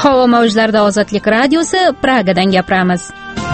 Havo mavjlarida Ozodlik radiosi, Pragadan gapiramiz.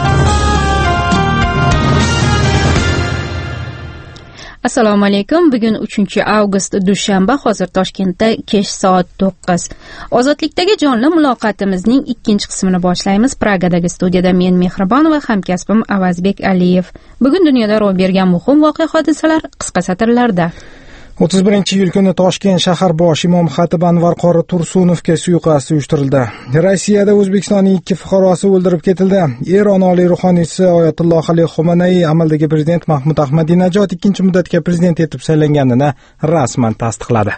Assalomu alaykum. Bugun 3-avgust dushanba, hozir Toshkentda kech soat 9. Ozodlikdagi jonli muloqotimizning ikkinchi qismini boshlaymiz. Pragadagi studiyada men Mehribonova, hamkasbim Avazbek Aliyev. Bugun dunyoda ro'y bergan muhim voqea-hodisalar qisqa satrlarda. 31-iyul kuni Toshkent shahar bosh imom xatib Anvar qori Tursunovga suiqasd uyushtirildi. Rossiyada O'zbekistonning 2 fuqarosi o'ldirib ketildi. Eron oliy ruhoniysi Oyatulloh Ali Xomenei amaldagi prezident Mahmud Ahmadinajod 2-muddatga prezident etib saylanganini rasman tasdiqladi.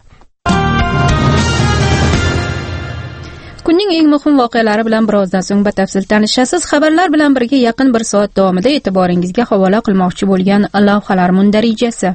Kunning eng muhim voqealari bilan birozdan so'ng batafsil tanishasiz. Xabarlar bilan birga yaqin 1 soat davomida e'tiboringizga havola qilmoqchi bo'lgan lavhalar mundarijasi.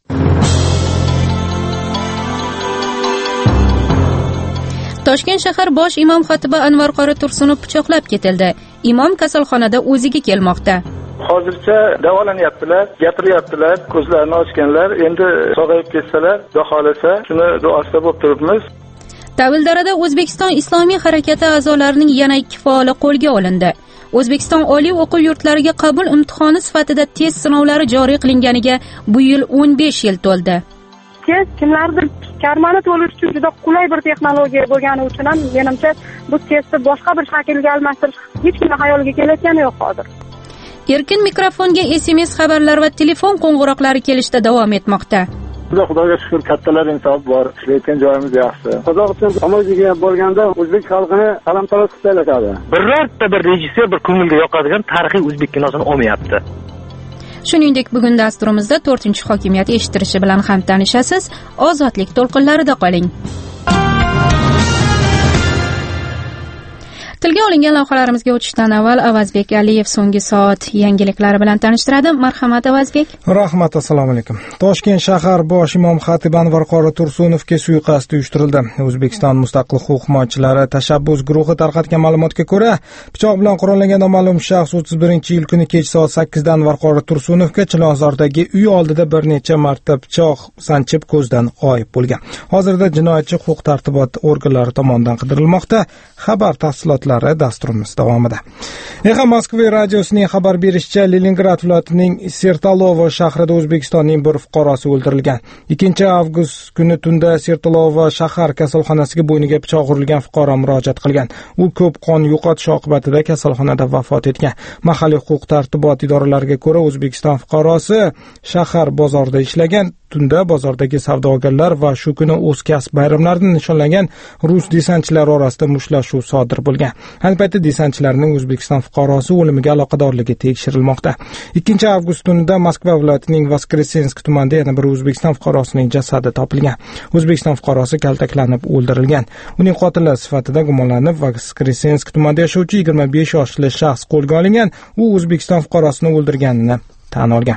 Toshkent shahar bosh imom xatibi Anvar qori Tursunov pichoqlab ketildi. Imom kasalxonada o'ziga kelmoqda. Hozircha davolanyaptilar, gapiryaptilar, ko'zlarini ochganlar, endi sog'ayib ketsalar, Xudo xolasa, shuni duosida bo'lib turibmiz. Davildarada O'zbekiston Islomiy harakati a'zolarining yana 2 faoli qo'lga olindi. O'zbekiston oliy o'quv yurtlariga qabul imtihoni sifatida test sinovlari joriy qilinganiga bu yil 15 yil to'ldi. Kimlardir karmani to'lish uchun juda qulay bir texnologiya bo'lgani uchun ham menimcha bu testni boshqa bir shaklga almashtirish hech kimning xayoliga kelayotgani yo'q hozir. Erkin mikrofonga SMS xabarlar va telefon qo'ng'iroqlari kelishda davom etmoqda. Xudoga shukr, kattalar insof bor, ishlayotgan joyimiz yaxshi. Qozog'iston Amoziga borganda o'zbek xalqini salom-taros qiladi. Birorta bir rejissyor bir ko'ngilga yoqadigan tarixiy o'zbek kinosini olmayapti. Shuningdek, bugun dasturimizda 4-hokimiyat eshittirishi bilan ham tanishasiz. Ozodlik to'lqinlarida qoling. Tilga olingan lavhalarimizga o'tishdan avval Avazbek Aliyev so'nggi soat yangiliklari bilan tanishtiradi. Marhamat Avazbek. Rahmat, assalomu alaykum. Toshkent shahar bosh imom xatib Anvar qori Tursunovga suiqasd uyushtirildi. O'zbekiston mustaqil huquq himoyachilari tashabbus guruhi tarqatgan ma'lumotga ko'ra, pichoq bilan qurollangan noma'lum shaxs 31-iyul kuni kech soat 8da Anvar qori Tursunovga Chilonzordagi uy oldida bir necha marta pichoq sanchib ko'zdan g'oyib bo'lgan. Hozirda jinoyatchi huquq tartibot organlari tomonidan qidirilmoqda. Xabar tafsilotlari dasturimiz davomida. Exa Moskva radiosining xabar berishicha, Leningrad viloyatining Sertalovo shahrida O'zbekistonning bir fuqarosi o'ldirilgan. 2-avgust kuni tunda Sertalovo shahar kasalxonasiga bo'yniga pichoq urilgan fuqaro murojaat qilgan. U ko'p qon yo'qotish oqibatida kasalxonada vafot etgan. Mahalliy huquq tartibot idoralariga ko'ra, O'zbekiston fuqarosi shahar bozorida ishlagan. Tunda bozordagi savdogarlar va shu kuni o'z kasb bayramlarini nishonlagan rus desantchilari orasida mushtlashuv sodir bo'lgan. Ayni paytda desantchilarning O'zbekiston fuqarosi o'limiga aloqadorligi tekshirilmoqda. 2-avgust tunida Moskva viloyatining Voskresensk tumanida yana bir O'zbekiston fuqarosining jasadi topilgan. O'zbekiston fuqarosi kaltaklanib o'ldirilgan. Uning qotili sifatida gumonlanib Voskresensk tumanida yashovchi 25 yoshli shaxs qo'lga olingan. U O'zbekiston fuqarosini o'ldirganini tan olgan.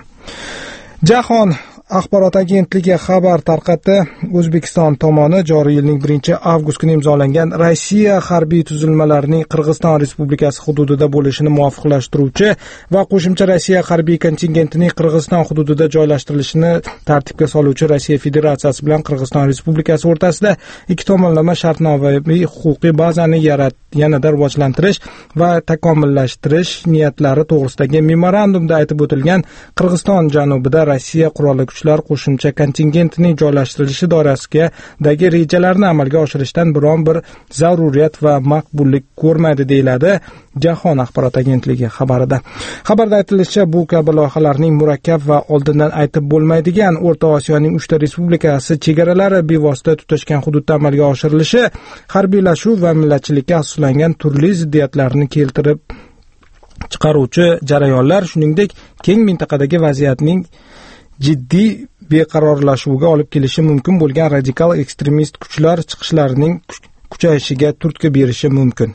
Jahon axborot agentligi xabar tarqatdi. O'zbekiston tomoni joriy yilning 1-avgust kuni imzolangan Rossiya harbiy tuzilmalarining Qirg'iziston Respublikasi hududida bo'lishini muvofiqlashtiruvchi va qo'shimcha Rossiya harbiy kontingentining Qirg'iziston hududida joylashtirilishini tartibga soluvchi Rossiya Federatsiyasi bilan Qirg'iziston Respublikasi o'rtasida 2 tomonlama shartnomaviy huquqiy bazani yanada rivojlantirish va takomillashtirish niyatlari to'g'risidagi memorandumda aytib o'tilgan Qirg'iziston janubida Rossiya qurolli kuchlar qo'shimcha kontingentining joylashtirilishi doirasidagi rejalarni amalga oshirishdan biron bir zaruriyat va maqbullik ko'rmaydi, deyiladi Jahon axborot agentligi xabarida. Xabarda aytilishicha, bu kabi loyihalarning murakkab va oldindan aytib bo'lmaydigan O'rta Osiyoning 3 ta respublikasi chegaralari bevosita tutashgan hududda amalga oshirilishi harbiylashuv va millatchilikka asoslangan turli ziddiyatlarni keltirib chiqaruvchi jarayonlar, shuningdek keng mintaqadagi vaziyatning jiddiy beqarorlashuviga olib kelishi mumkin bo'lgan radikal ekstremist kuchlar chiqishlarining kuchayishiga turtki berishi mumkin.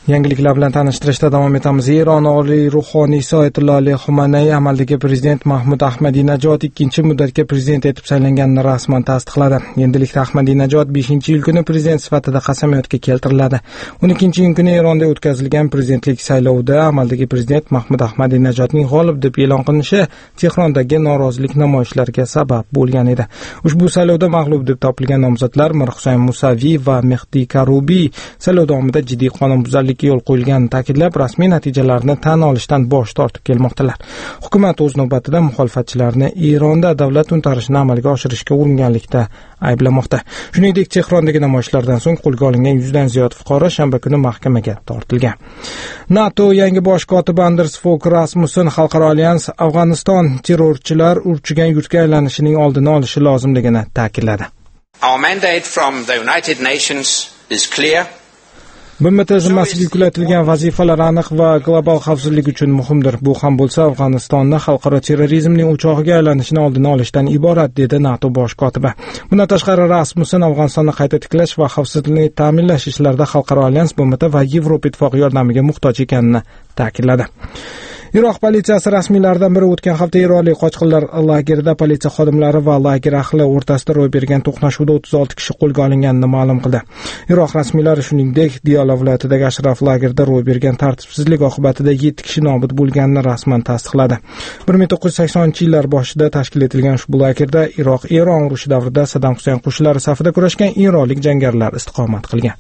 Yangiliklar bilan tanishtirishda davom etamiz. Eron oliy ruhoniysi Oyatullo Ali Xumanay amaldagi prezident Mahmud Ahmadinajod 2-muddatga prezident etib saylanganini rasman tasdiqladi. Endilikda Ahmadinajod 5-iyul kuni prezident sifatida qasamyodga keltiriladi. 12-iyun kuni Eronda o'tkazilgan prezidentlik saylovida amaldagi prezident Mahmud Ahmadinajodning g'olib deb e'lon qilinishi Tehrondagi norozilik namoyishlariga sabab bo'lgan edi. Ushbu saylovda mag'lub deb topilgan nomzodlar Mirhusayn Musaviy va Mehdi Karubiy saylov davomida jiddiy qonunbuzarlik yo'l qo'yilganini ta'kidlab, rasmiy natijalarni tan olishdan bosh tortib kelmoqdalar. Hukumat o'z navbatida muxolifatchilarni Eronda davlat to'ntarishini amalga oshirishga uringanlikda ayblamoqda. Shuningdek, Tehrondagi namoyishlardan so'ng qo'lga olingan 100 dan ziyod fuqaro shanba kuni mahkamaga tortilgan. NATO yangi bosh kotibi Anders Fogh Rasmussen Xalqaro alyans Afg'oniston terrorchilar urchigan yurtga aylanishining oldini olishi lozimligini ta'kidladi. Our mandate from the United Nations is clear. BMT zimmasiga yuklatilgan vazifalar aniq va global xavfsizlik uchun muhimdir. Bu ham bo'lsa, Afg'onistonni xalqaro terrorizmning o'chog'iga aylanishini oldini olishdan iborat, dedi NATO bosh kotibi. Bundan tashqari, Rasmussen Afg'onistonni qayta tiklash va xavfsizlikni ta'minlash ishlarida xalqaro alyans, BMT va Yevropa ittifoqi yordamiga muhtoj ekanini ta'kidladi. Iroq politsiyasi rasmiylaridan biri o'tgan hafta eronlik qochqinlar lagerida politsiya xodimlari va lager ahli o'rtasida ro'y bergan to'qnashuvda 36 kishi qo'lga olinganini ma'lum qildi. Iroq rasmiylari shuningdek, Diyala viloyatidagi Ashraf lagerida ro'y bergan tartibsizlik oqibatida 7 kishi nobud bo'lganini rasman tasdiqladi. 1980-yillar boshida tashkil etilgan ushbu lagerda Iroq-Eron urushi davrida Saddam Husayn qo'shinlari safida kurashgan eronlik jangarilar istiqomat qilgan.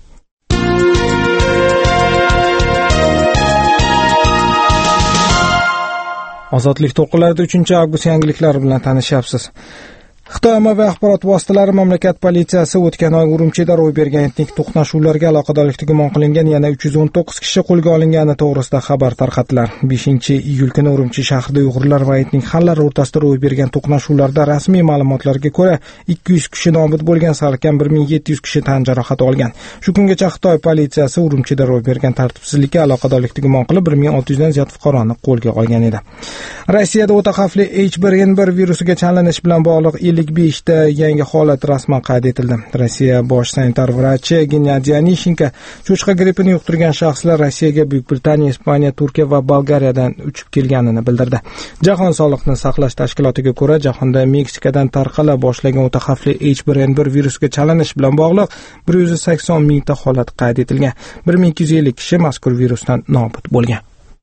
Ozodlik to'lqinlarida 3-avgust yangiliklari bilan tanishyapsiz. Xitoy ommaviy axborot vositalari mamlakat politsiyasi o'tgan oy Urumchida ro'y bergan etnik to'qnashuvlarga aloqadorlikda gumon qilingan yana 319 kishi qo'lga olingani to'g'risida xabar tarqatdilar. 5-iyul kuni Urumchi shahrida uyg'urlar va etnik xallar o'rtasida ro'y bergan to'qnashuvlarda rasmiy ma'lumotlarga ko'ra 200 kishi nobud bo'lgan, salkam 1700 kishi tan jarohati olgan. Shu kungacha Xitoy politsiyasi Urumchida ro'y bergan tartibsizlikka aloqadorlikda gumon qilib 1600 dan ziyod fuqaroni qo'lga olgan edi. Rossiyada o'ta xavfli H1N1 virusiga chalinish bilan bog'liq 55 ta yangi holat rasman qayd etildi. Rossiya bosh sanitar vrachi Gennadiy Anishenko cho'chqa grippini yuqtirgan shaxslar Rossiyaga Buyuk Britaniya, Ispaniya, Turkiya va Bolgariyadan uchib kelganini bildirdi. Jahon sog'liqni saqlash tashkilotiga ko'ra, jahonda Meksikadan tarqala boshlagan o'ta xavfli H1N1 virusiga chalinish bilan bog'liq 180 mingta holat qayd etilgan. 1250 kishi mazkur virusdan nobud bo'lgan.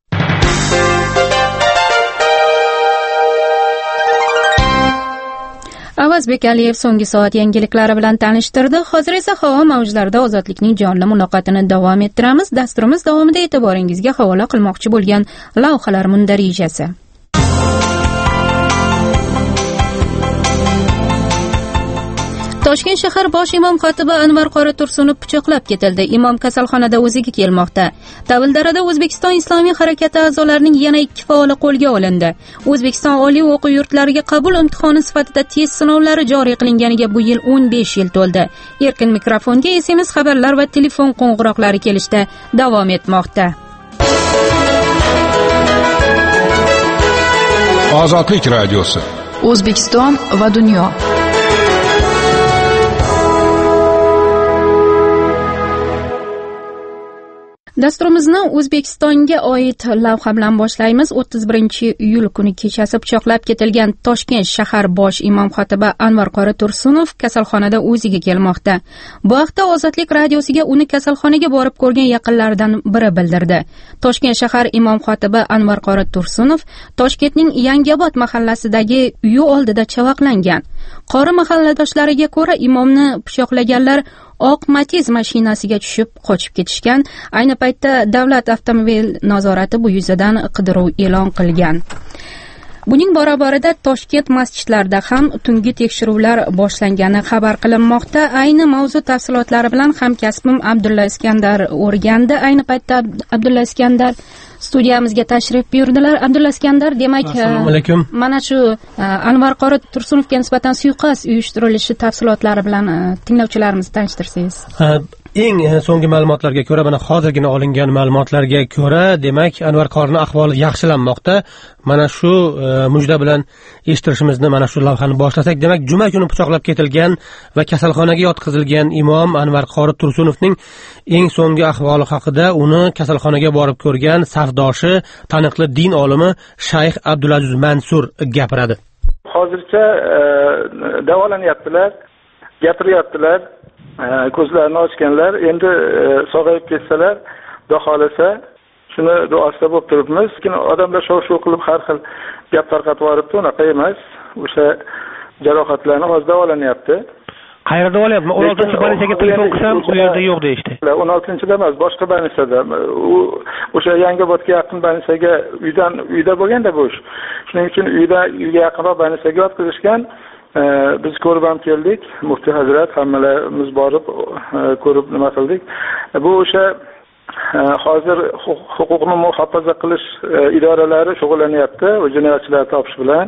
Avazbek Aliyev so'nggi soat yangiliklari bilan tanishtirdi. Hozir esa havo mavjlarida ozodlikning jonli muloqotini davom ettiramiz. Dasturimiz davomida e'tiboringizga havola qilmoqchi bo'lgan lavhalar mundarijasi. Toshkent shahar bosh imom xatibi Anvar qori Tursunov pichoqlab ketildi. Imom kasalxonada o'ziga kelmoqda. Davildarada O'zbekiston Islomiy harakati a'zolarining yana 2 faoli qo'lga olindi. O'zbekiston oliy o'quv yurtlariga qabul imtihoni sifatida test sinovlari joriy qilinganiga bu yil 15 yil to'ldi. Erkin mikrofonga SMS xabarlar va telefon qo'ng'iroqlari kelishda davom etmoqda. Ozodlik radiosi. O'zbekiston va dunyo. Dasturimizni O'zbekistonga oid lavha bilan boshlaymiz. 31-iyul kuni kechasi pichoqlab ketilgan Toshkent shahar bosh imom xatibi Anvar qori Tursunov kasalxonada o'ziga kelmoqda. Bu haqda Ozodlik radiosiga uni kasalxonaga borib ko'rgan yaqinlaridan biri bildirdi. Toshkent shahar imom xatibi Anvar qori Tursunov Toshkentning Yangiobod mahallasidagi uyi oldida chavaqlangan. Qori mahalladoshlariga ko'ra, imomni pichoqlaganlar oq Matiz mashinasiga tushib qochib ketishgan. Ayni paytda davlat avtomobil nazorati bu yuzidan qidiruv e'lon qilgan. Buning barobarida Toshkent masjidlarida ham tungi tekshiruvlar boshlangani xabar qilinmoqda. Ayni mavzu tafsilotlari bilan hamkasbim Abdulla Iskandar o'rgandi. Ayni paytda Abdulla Iskandar studiyamizga tashrif buyurdilar. Abdulla Iskandar, demak, assalomu alaykum. Mana shu Anvar qori Tursunovga nisbatan suiqasd uyushtirilishi tafsilotlari bilan tinglovchilarimizni tanishtirsangiz. eng so'nggi ma'lumotlarga ko'ra, mana hozirgina olingan ma'lumotlarga ko'ra, demak, Anvar qorining ahvoli yaxshilanmoqda. Mana shu mujda bilan eshittirishimizni mana shu lavhani boshlasak, demak, juma kuni pichoqlab ketilgan va kasalxonaga yotqizilgan imom Anvar qori Tursunovning eng so'nggi ahvoli haqida uni kasalxonaga borib ko'rgan safdoshi, taniqli din olimi Shayx Abdulaziz Mansur gapiradi. Hozircha davolanyaptilar, gapiryaptilar. Ko'zlarini ochganlar, endi sog'ayib ketsalar, Xudo xolasa, shuni duosida bo'lib turibmiz. Lekin odamlar shov-shuv qilib har xil gap tarqatib yuboribdi, unaqa emas. O'sha jarohatlarni hozir davolanyapti. Qayerda bo'lyapti? 16-bolnisaga telefon qilsam, u yerda yo'q deyishdi. 16-da emas, boshqa bolnisada. U o'sha Yangiobodga yaqin bolnisaga uyda bo'lganda bo'sh. Shuning uchun uyga yaqinroq bolnisaga yotqizishgan. Biz ko'rib ham keldik, muftiy hazrat hammalarimiz borib ko'rib nima qildik. Bu o'sha hozir huquqni muhofaza qilish idoralari shug'ullanyapti, jinoyatchilarni topish bilan.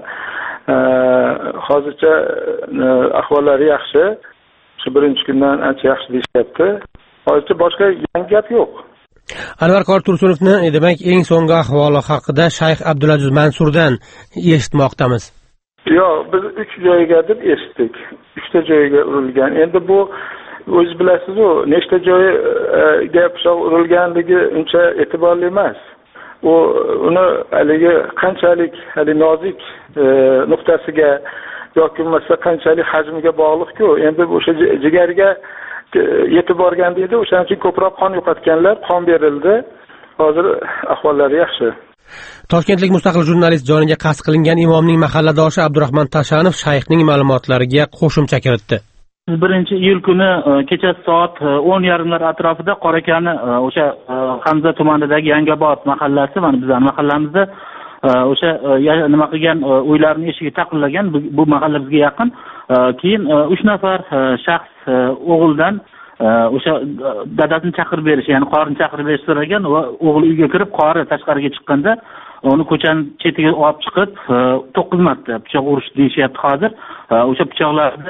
Hozircha ahvollari yaxshi. Shu birinchi kundan ancha yaxshi deyapti. Hozircha boshqa yangi gap yo'q. Anvar qori Tursunovni demak eng so'nggi ahvoli haqida Shayx Abdulaziz Mansurdan eshitmoqdamiz. Yo'q, biz 3 joyga deb eshitdik. 3 ta joyga urilgan. Endi bu o'z bilasiz-ku, nechta joyga pichoq urilganligi uncha e'tiborli emas. Uni haligi qanchalik nozik nuqtasiga yoki bo'lmasa qanchalik hajmiga bog'liq-ku. Endi o'sha jigarga yetib borganda edi, o'shaning uchun ko'proq qon yo'qotganlar, qon berildi. Hozir ahvollari yaxshi. Toshkentlik mustaqil jurnalist joniga qasd qilingan imomning mahalladoshi Abdurahmon Tashanov shayxning ma'lumotlariga qo'shimcha kiritdi. 1-iyul kuni kechasi soat 10:30lar atrofida Qorakani o'sha Hamza tumanidagi Yangiobod mahallasi, mana bizning mahallamizda o'sha nima qilgan uylarning eshigi taqillagan, bu mahalla bizga yaqin. Keyin 3 nafar shaxs o'g'ildan o'sha dadasini chaqirib berish, ya'ni qorini chaqirib berish so'ragan va o'g'li uyga kirib, qori tashqariga chiqqanda uni ko'chaning chetiga olib chiqib 9 marta pichoq urish deyishyapti hozir. O'sha pichoqlarning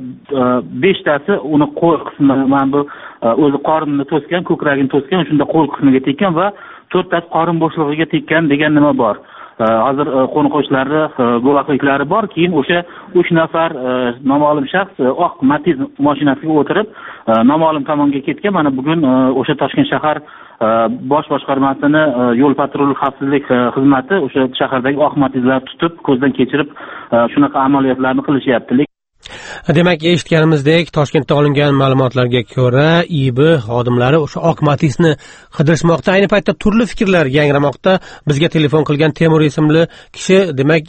5tasi uni qo'l qismiga, mana bu o'zi qorinni to'sgan, ko'kragini to'sgan, shunda qo'l qismiga tekkan va 4tasi qorin bo'shlig'iga tekkan degan nima bor. Hozir qo'ni-qo'shnilarni guvohliklari bor. Keyin o'sha 3 nafar noma'lum shaxs oq Matiz mashinasiga o'tirib noma'lum tomonga ketgan. Mana bugun o'sha Toshkent shahar bosh boshqarmasini yo'l patrul xavfsizlik xizmati o'sha shahardagi oq Matizlar tutib, ko'zdan kechirib shunaqa amaliyotlarni qilishyapti. Demak, eshitganimizdek, Toshkentda olingan ma'lumotlarga ko'ra, IB xodimlari o'sha oq Matizni qidirishmoqda. Ayni paytda turli fikrlar yangramoqda. Bizga telefon qilgan Temur ismli kishi, demak,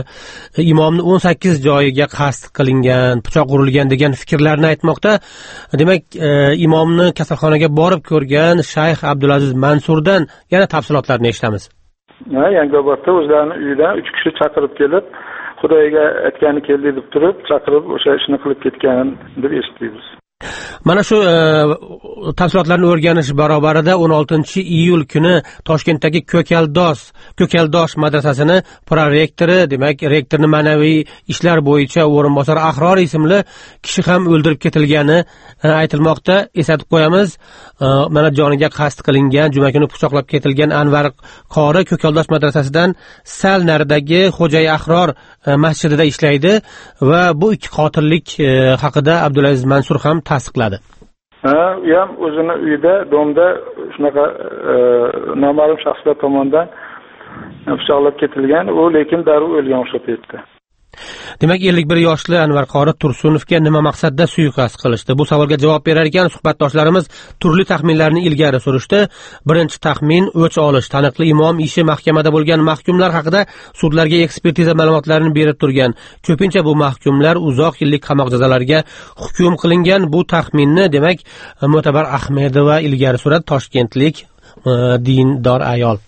imomni 18 joyiga qasd qilingan, pichoq urilgan degan fikrlarni aytmoqda. Demak, imomni kasalxonaga borib ko'rgan Shayx Abdulaziz Mansurdan yana tafsilotlarni eshitamiz. Yangiobodda o'zlarining uyidan 3 kishi chaqirib kelib, Xudoga aytgani keldi deb turib, chaqirib o'sha ishni qilib ketgan deb eshitdik. Mana shu tafsilotlarni o'rganish barobarida 16-iyul kuni Toshkentdagi Ko'kaldosh madrasasini prorektori, demak, rektorning ma'naviy ishlar bo'yicha o'rinbosari Ahror ismli kishi ham o'ldirib ketilgani aytilmoqda. Eslatib qo'yamiz, mana joniga qasd qilingan, juma kuni pichoqlab ketilgan Anvar qori Ko'kaldosh madrasasidan sal naridagi Xo'jay Ahror masjidida ishlaydi va bu ikki qotillik haqida Abdulaziz Mansur ham tasdiqladi. U ham o'zini uyida, domda shunaqa noma'lum shaxslar tomonidan pichoqlab ketilgan, u lekin darrov o'lgan o'sha paytda. Demak, 51 yoshli Anvar qori Tursunovga nima maqsadda suiqasd qilishdi? Bu savolga javob berar ekan suhbatdoshlarimiz turli taxminlarni ilgari surishdi. Birinchi taxmin o'ch olish. Taniqli imom ishi mahkamada bo'lgan mahkumlar haqida sudlarga ekspertiza ma'lumotlarini berib turgan. Ko'pincha bu mahkumlar uzoq yillik qamoq jazolariga hukm qilingan. Bu taxminni, demak, Mo'tabar Ahmedova ilgari suradi, toshkentlik dindor ayol.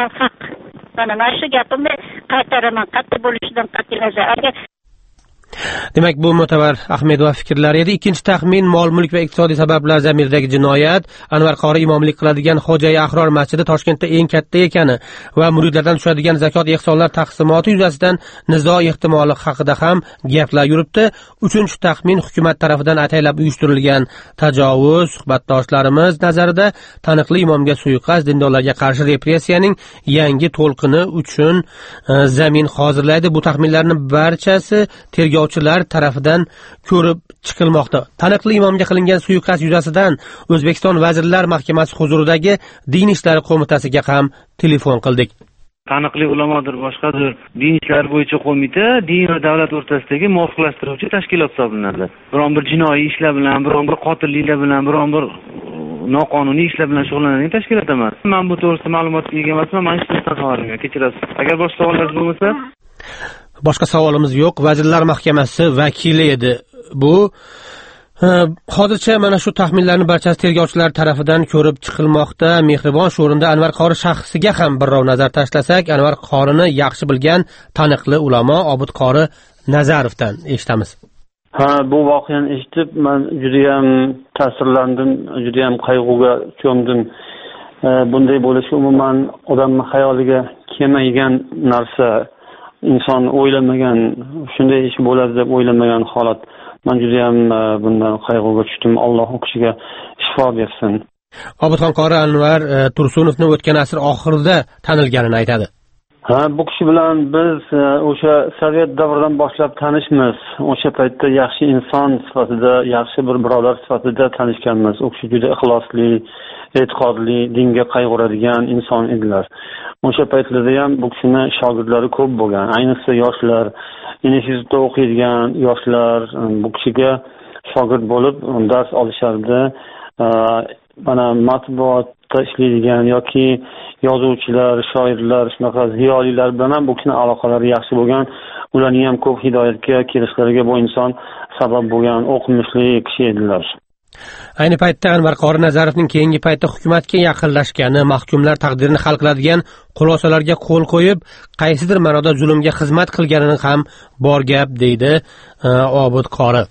Mana shu gapimni qaytaraman, qattiq bo'lishidan qat'iy nazar. Demak, bu Mo'tabar Ahmedova fikrlari edi. Ikkinchi taxmin mol mulk va iqtisodiy sabablar zamiridagi jinoyat. Anvar qori imomlik qiladigan Xo'jay Ahror masjidi Toshkentda eng katta ekani va muridlardan tushadigan zakot ehsonlar taqsimoti yuzasidan nizo ehtimoli haqida ham gaplar yuribdi. Uchinchi taxmin hukumat tarafidan ataylab uyushtirilgan tajovuz. Suhbatdoshlarimiz nazarida taniqli imomga suiqasd dindorlarga qarshi repressiyaning yangi to'lqini uchun zamin hozirlaydi. Bu taxminlarning barchasi tergovchilar tarafidan ko'rib chiqilmoqda. Taniqli imomga qilingan suiqasd yuzasidan O'zbekiston Vazirlar Mahkamasi huzuridagi Din ishlari qo'mitasiga ham telefon qildik. Taniqli ulamodir, boshqadir din ishlari bo'yicha qo'mita din va davlat o'rtasidagi muvofiqlashtiruvchi tashkilot hisoblanadi. Biron bir jinoiy ishlar bilan, biron bir qotilliklar bilan, biron bir noqonuniy ishlar bilan shug'ullanadigan tashkilot emas. Men bu to'g'risida ma'lumotga ega emasman, men hech narsa xabarim yo'q. Kechirasiz. Agar boshqa savollaringiz bo'lmasa, boshqa savolimiz yo'q. Vazirlar Mahkamasi vakili edi. Bu hozircha mana shu taxminlarning barchasi tergovchilar tarafidan ko'rib chiqilmoqda. Mehribon shu o'rinda Anvar qori shaxsiga ham birrov nazar tashlasak, Anvar qorini yaxshi bilgan taniqli ulamo Obid qori Nazarovdan eshitamiz. Bu voqeani eshitib, men juda ham ta'sirlandim, juda ham qayg'uga cho'mdim. Bunday bo'lishi umuman odamning xayoliga kelmaydigan narsa. Inson o'ylamagan, shunday ish bo'ladi deb o'ylamagan holat. Men juda ham bundan qayg'uga tushdim. Alloh u kishiga shifo bersin. Obidxon qori Anvar Tursunovni o'tgan asr oxirida tanilganini aytadi. Bu kishi bilan biz o'sha Sovet davridan boshlab tanishmiz. O'sha paytda yaxshi inson sifatida, yaxshi bir birodar sifatida tanishganmiz. U kishi juda ixlosli, e'tiqodli, dinga qayg'uradigan inson edilar. O'sha paytlarda ham bu kishining shogirdlari ko'p bo'lgan. Ayniqsa yoshlar, institutda o'qiydigan yoshlar bu kishiga shogird bo'lib dars olishardi. Mana matbuotda ishlaydigan yoki yozuvchilar, shoirlar, shunaqa ziyolilar bilan ham bu kishining aloqalari yaxshi bo'lgan. Ularning ham ko'p hidoyatga kelishlariga bu inson sabab bo'lgan o'qimishli kishi edilar. Ayni paytda Anvar qori Nazarovning keyingi paytda hukumatga yaqinlashgani, mahkumlar taqdirini hal qiladigan xulosalarga qo'l qo'yib, qaysidir ma'noda zulmga xizmat qilganini ham bor gap deydi Obid qori.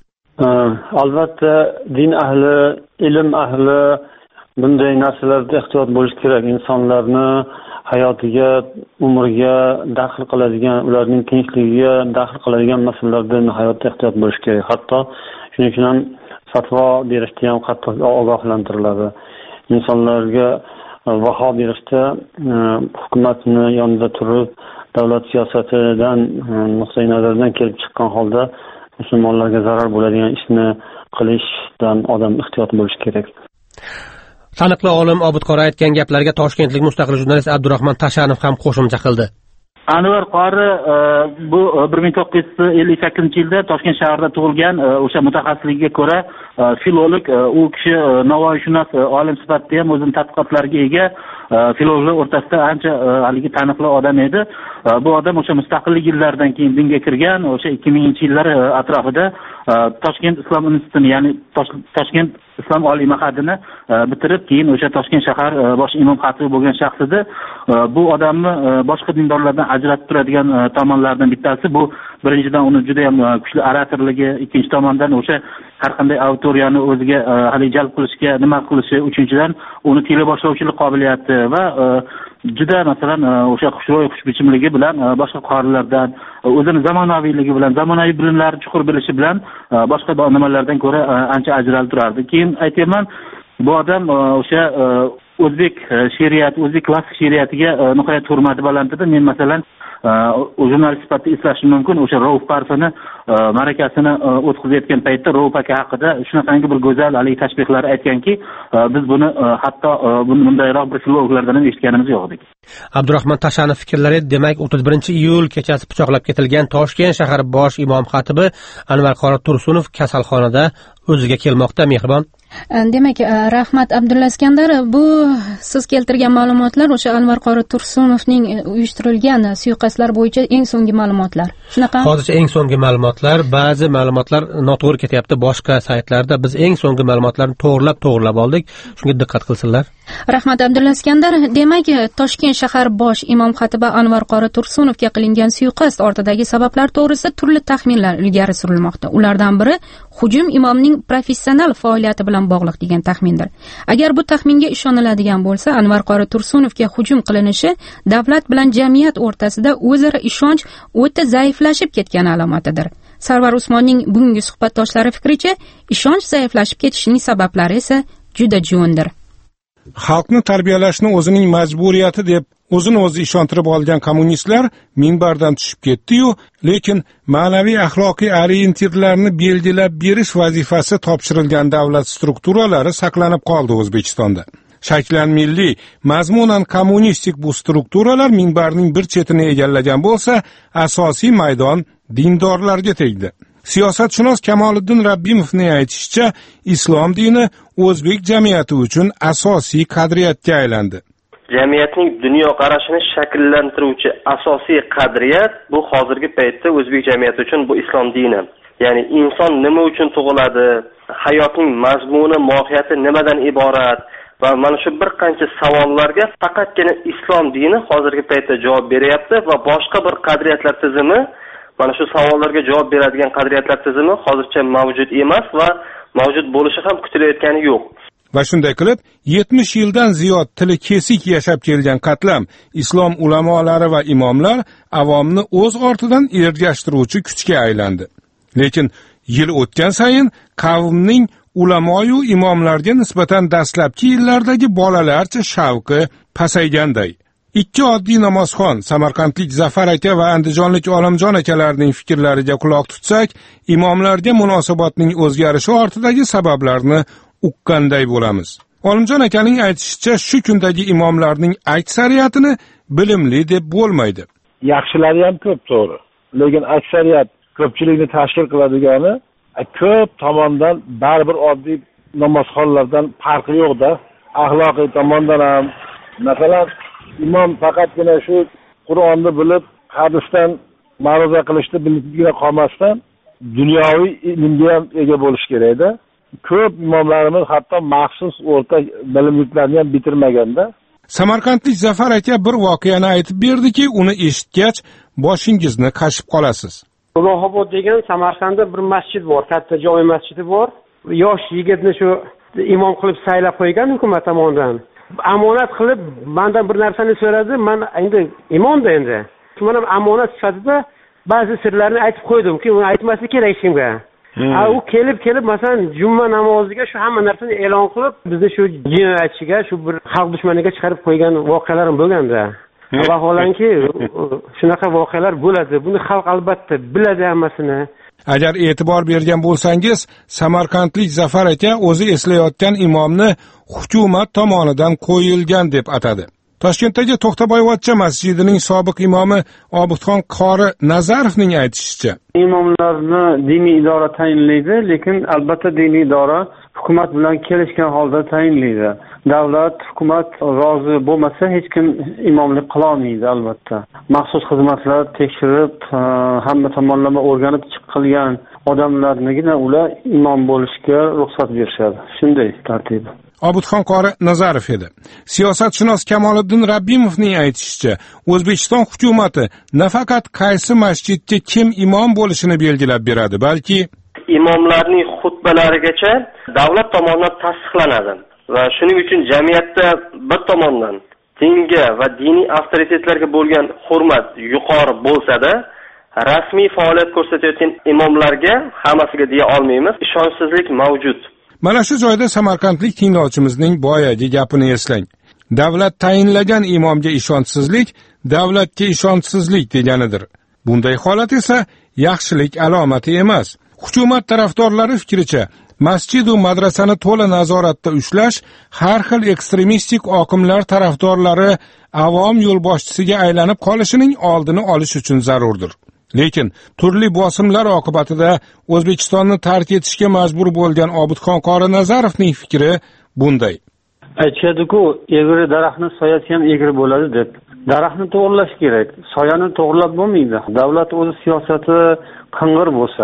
Albatta din ahli, ilm ahli bunday narsalarda ehtiyot bo'lish kerak. Insonlarni hayotiga, umriga daxl qiladigan, ularning tinchligiga daxl qiladigan masalalarda hayotda ehtiyot bo'lish kerak. Hatto shuning uchun ham fatvo berishda ham qattiq ogohlantiriladi. Insonlarga baho berishda hukumatni yonida turib, davlat siyosatidan nuqtai nazardan kelib chiqqan holda musulmonlarga zarar bo'ladigan ishni qilishdan odam ehtiyot bo'lishi kerak. Taniqli olim Obid qori aytgan gaplarga toshkentlik mustaqil jurnalist Abdurahmon Tashanov ham qo'shimcha qildi. Anvar qori bu 1958-yilda Toshkent shahrida tug'ilgan, o'sha mutaxassisligiga ko'ra filolog, u kishi navoiyshunos olim sifatida ham o'zining tadqiqotlariga ega, filologlar o'rtasida ancha haligi taniqli odam edi. Bu odam o'sha mustaqillik yillaridan keyin dinga kirgan, o'sha 2000-yillar atrofida Toshkent Islom institutini, ya'ni Toshkent Islom oliy ma'hadini bitirib, keyin o'sha Toshkent shahar bosh imom xatibi bo'lgan shaxs edi. Bu odamni boshqa dindorlardan ajratib turadigan tomonlardan bittasi bu, birinchidan uni juda ham kuchli oratorligi, ikkinchi tomondan o'sha har qanday auditoriyani o'ziga hali jalb qilishga nima qilishi, uchinchidan uni teleboshlovchilik qobiliyati va juda masalan o'sha xushro'y xushbichimligi bilan boshqa qorilardan, o'zini zamonaviyligi bilan, zamonaviy bilimlarni chuqur bilishi bilan boshqa nimalardan ko'ra ancha ajralib turardi. Keyin aytayman, bu odam o'sha o'zbek she'riyati, o'zbek klassik she'riyatiga nihoyat hurmati baland edi. Men masalan jurnalist sifatida eslashim mumkin, o'sha Rauf Parsoni ma'rakasini o'tkazayotgan paytda Rauf aka haqida shunaqangi bir go'zal haligi tashbihlar aytganki, biz buni hatto bundayroq bir filologlardan ham eshitganimiz yo'q edik. Abdurahmon Tashanov fikrlari, demak 31-iyul kechasi pichoqlab ketilgan Toshkent shahar bosh imom xatibi Anvar qori Tursunov kasalxonada o'ziga kelmoqda. Mehribon. Demak, rahmat Abdulla Iskandar, bu siz keltirgan ma'lumotlar o'sha Anvar qori Tursunovning uyushtirilgan suiqasdlar bo'yicha eng so'nggi ma'lumotlar. Shunaqa? Hozircha eng so'nggi ma'lumotlar, ba'zi ma'lumotlar noto'g'ri ketyapti boshqa saytlarda. Biz eng so'nggi ma'lumotlarni to'g'rilab oldik. Shunga diqqat qilsinlar. Rahmat Abdulla Iskandar. Demak, Toshkent shahar bosh imom xatibi Anvar qori Tursunovga qilingan suiqasd ortidagi sabablar to'g'risida turli taxminlar ilgari surilmoqda. Ulardan biri hujum imomning professional faoliyati bilan bog'liq degan taxmindir. Agar bu taxminga ishoniladigan bo'lsa, Anvar qori Tursunovga hujum qilinishi davlat bilan jamiyat o'rtasida o'zaro ishonch o'ta zaiflashib ketgani alomatidir. Sarvar Usmonning bugungi suhbatdoshlari fikricha, ishonch zaiflashib ketishining sabablari esa juda jo'ndir. Xalqni tarbiyalashni o'zining majburiyati deb o'zini o'zi ishontirib olgan kommunistlar minbardan tushib ketdi-yu, lekin ma'naviy axloqiy orientirlarni belgilab berish vazifasi topshirilgan davlat strukturalari saqlanib qoldi O'zbekistonda. Shaklan milliy, mazmunan kommunistik bu strukturalar minbarning bir chetini egallagan bo'lsa, asosiy maydon dindorlarga tegdi. Siyosatshunos Kamoliddin Rabbimovning aytishicha, islom dini o'zbek jamiyati uchun asosiy qadriyatga aylandi. Jamiyatning dunyoqarashini shakllantiruvchi asosiy qadriyat bu hozirgi paytda o'zbek jamiyati uchun bu islom dini. Ya'ni inson nima uchun tug'iladi, hayotning mazmuni, mohiyati nimadan iborat va mana shu bir qancha savollarga faqatgina islom dini hozirgi paytda javob beryapti va boshqa bir qadriyatlar tizimi, mana shu savollarga javob beradigan qadriyatlar tizimi hozircha mavjud emas va mavjud bo'lishi ham kutilayotgani yo'q. Va shunday qilib 70 yildan ziyod tili kesik yashab kelgan qatlam islom ulamolari va imomlar avomni o'z ortidan ergashtiruvchi kuchga aylandi. Lekin yil o'tgan sayin qavmning ulamoyu imomlarga nisbatan dastlabki yillardagi bolalarcha shavqi pasayganday. Ikki oddiy namozxon Samarqandlik Zafar aka va Andijonlik Olimjon akalarning fikrlariga quloq tutsak, imomlarga munosabatning o'zgarishi ortidagi sabablarni uqqanday bo'lamiz. Olimjon akaning aytishicha, shu kundagi imomlarning aksariyatini bilimli deb bo'lmaydi. Yaxshilari ham ko'p, to'g'ri. Lekin aksariyat ko'pchilikni tashkil qiladigani ko'p tomondan baribir oddiy namozxonlardan farqi yo'q-da. Axloqiy tomondan ham, masalan, imom faqatgina shu Qur'onni bilib, hadisdan ma'ruza qilishni bilibgina qolmasdan dunyoviy ilmga ham ega bo'lish kerak-da. Ko'p imomlarimiz hatto maxsus o'rta bilimliklarni ham bitirmaganda. Samarqandlik Zafar aka bir voqeani aytib berdiki, uni eshitgach boshingizni qashib qolasiz. Ulug'obod degan Samarqandda bir masjid bor, katta jome masjidi bor. Yosh yigitni shu imom qilib saylab qo'ygan hukumat tomonidan. Amonat qilib mendan bir narsani so'radi, men endi imomda endi. Mana amonat sifatida ba'zi sirlarni aytib qo'ydim-ki, uni aytmaslik kerak hech kimga. U kelib masalan juma namoziga shu hamma narsani e'lon qilib, bizni shu jinoyatchiga, shu bir xalq dushmaniga chiqarib qo'ygan voqealar ham bo'lganda. Vaholanki, shunaqa voqealar bo'ladi. Buni xalq albatta biladi hammasini. Agar e'tibor bergan bo'lsangiz, Samarqandlik Zafar aka o'zi eslayotgan imomni hukumat tomonidan qo'yilgan deb atadi. Toshkentdagi To'xtaboyvachcha masjidining sobiq imomi Obidxon qori Nazarovning aytishicha, imomlarni diniy idora tayinlaydi, lekin albatta diniy idora hukumat bilan kelishgan holda tayinlaydi. Davlat, hukumat rozi bo'lmasa hech kim imomlik qila olmaydi albatta. Maxsus xizmatlar tekshirib, hamma tomonlama o'rganib chiqilgan odamlarnigina ular imom bo'lishga ruxsat berishadi. Shunday tartib. Obidxon qori Nazarov edi. Siyosatshunos Kamoliddin Rabbimovning aytishicha, O'zbekiston hukumatı nafaqat qaysi masjidga kim imom bo'lishini belgilab beradi, balki imomlarning xutbalarigacha davlat tomonidan tasdiqlanadi. Va shuning uchun jamiyatda bir tomondan dinga va diniy avtoritetlarga bo'lgan hurmat yuqori bo'lsa-da, rasmiy faoliyat ko'rsatayotgan imomlarga hammasiga deya olmaymiz, ishonchsizlik mavjud. Mana shu joyda Samarqandlik tinglovchimizning boyagi gapini eslang. Davlat tayinlagan imomga ishonchsizlik, davlatga ishonchsizlik deganidir. Bunday holat esa yaxshilik alomati emas. Hukumat tarafdorlari fikricha, masjid va madrasani to'la nazoratda ushlash har xil ekstremistik oqimlar tarafdorlari avom yo'lboshchisiga aylanib qolishining oldini olish uchun zarurdir. Lekin turli bosimlar oqibatida O'zbekistonni tark etishga majbur bo'lgan Obidxon qori Nazarovning fikri bunday. Aytishadi-ku, egri daraxtning soyasi ham egri bo'ladi deb. Daraxtni to'g'rilash kerak, soyani to'g'rilab bo'lmaydi. Davlat o'z siyosati qing'ir bo'lsa,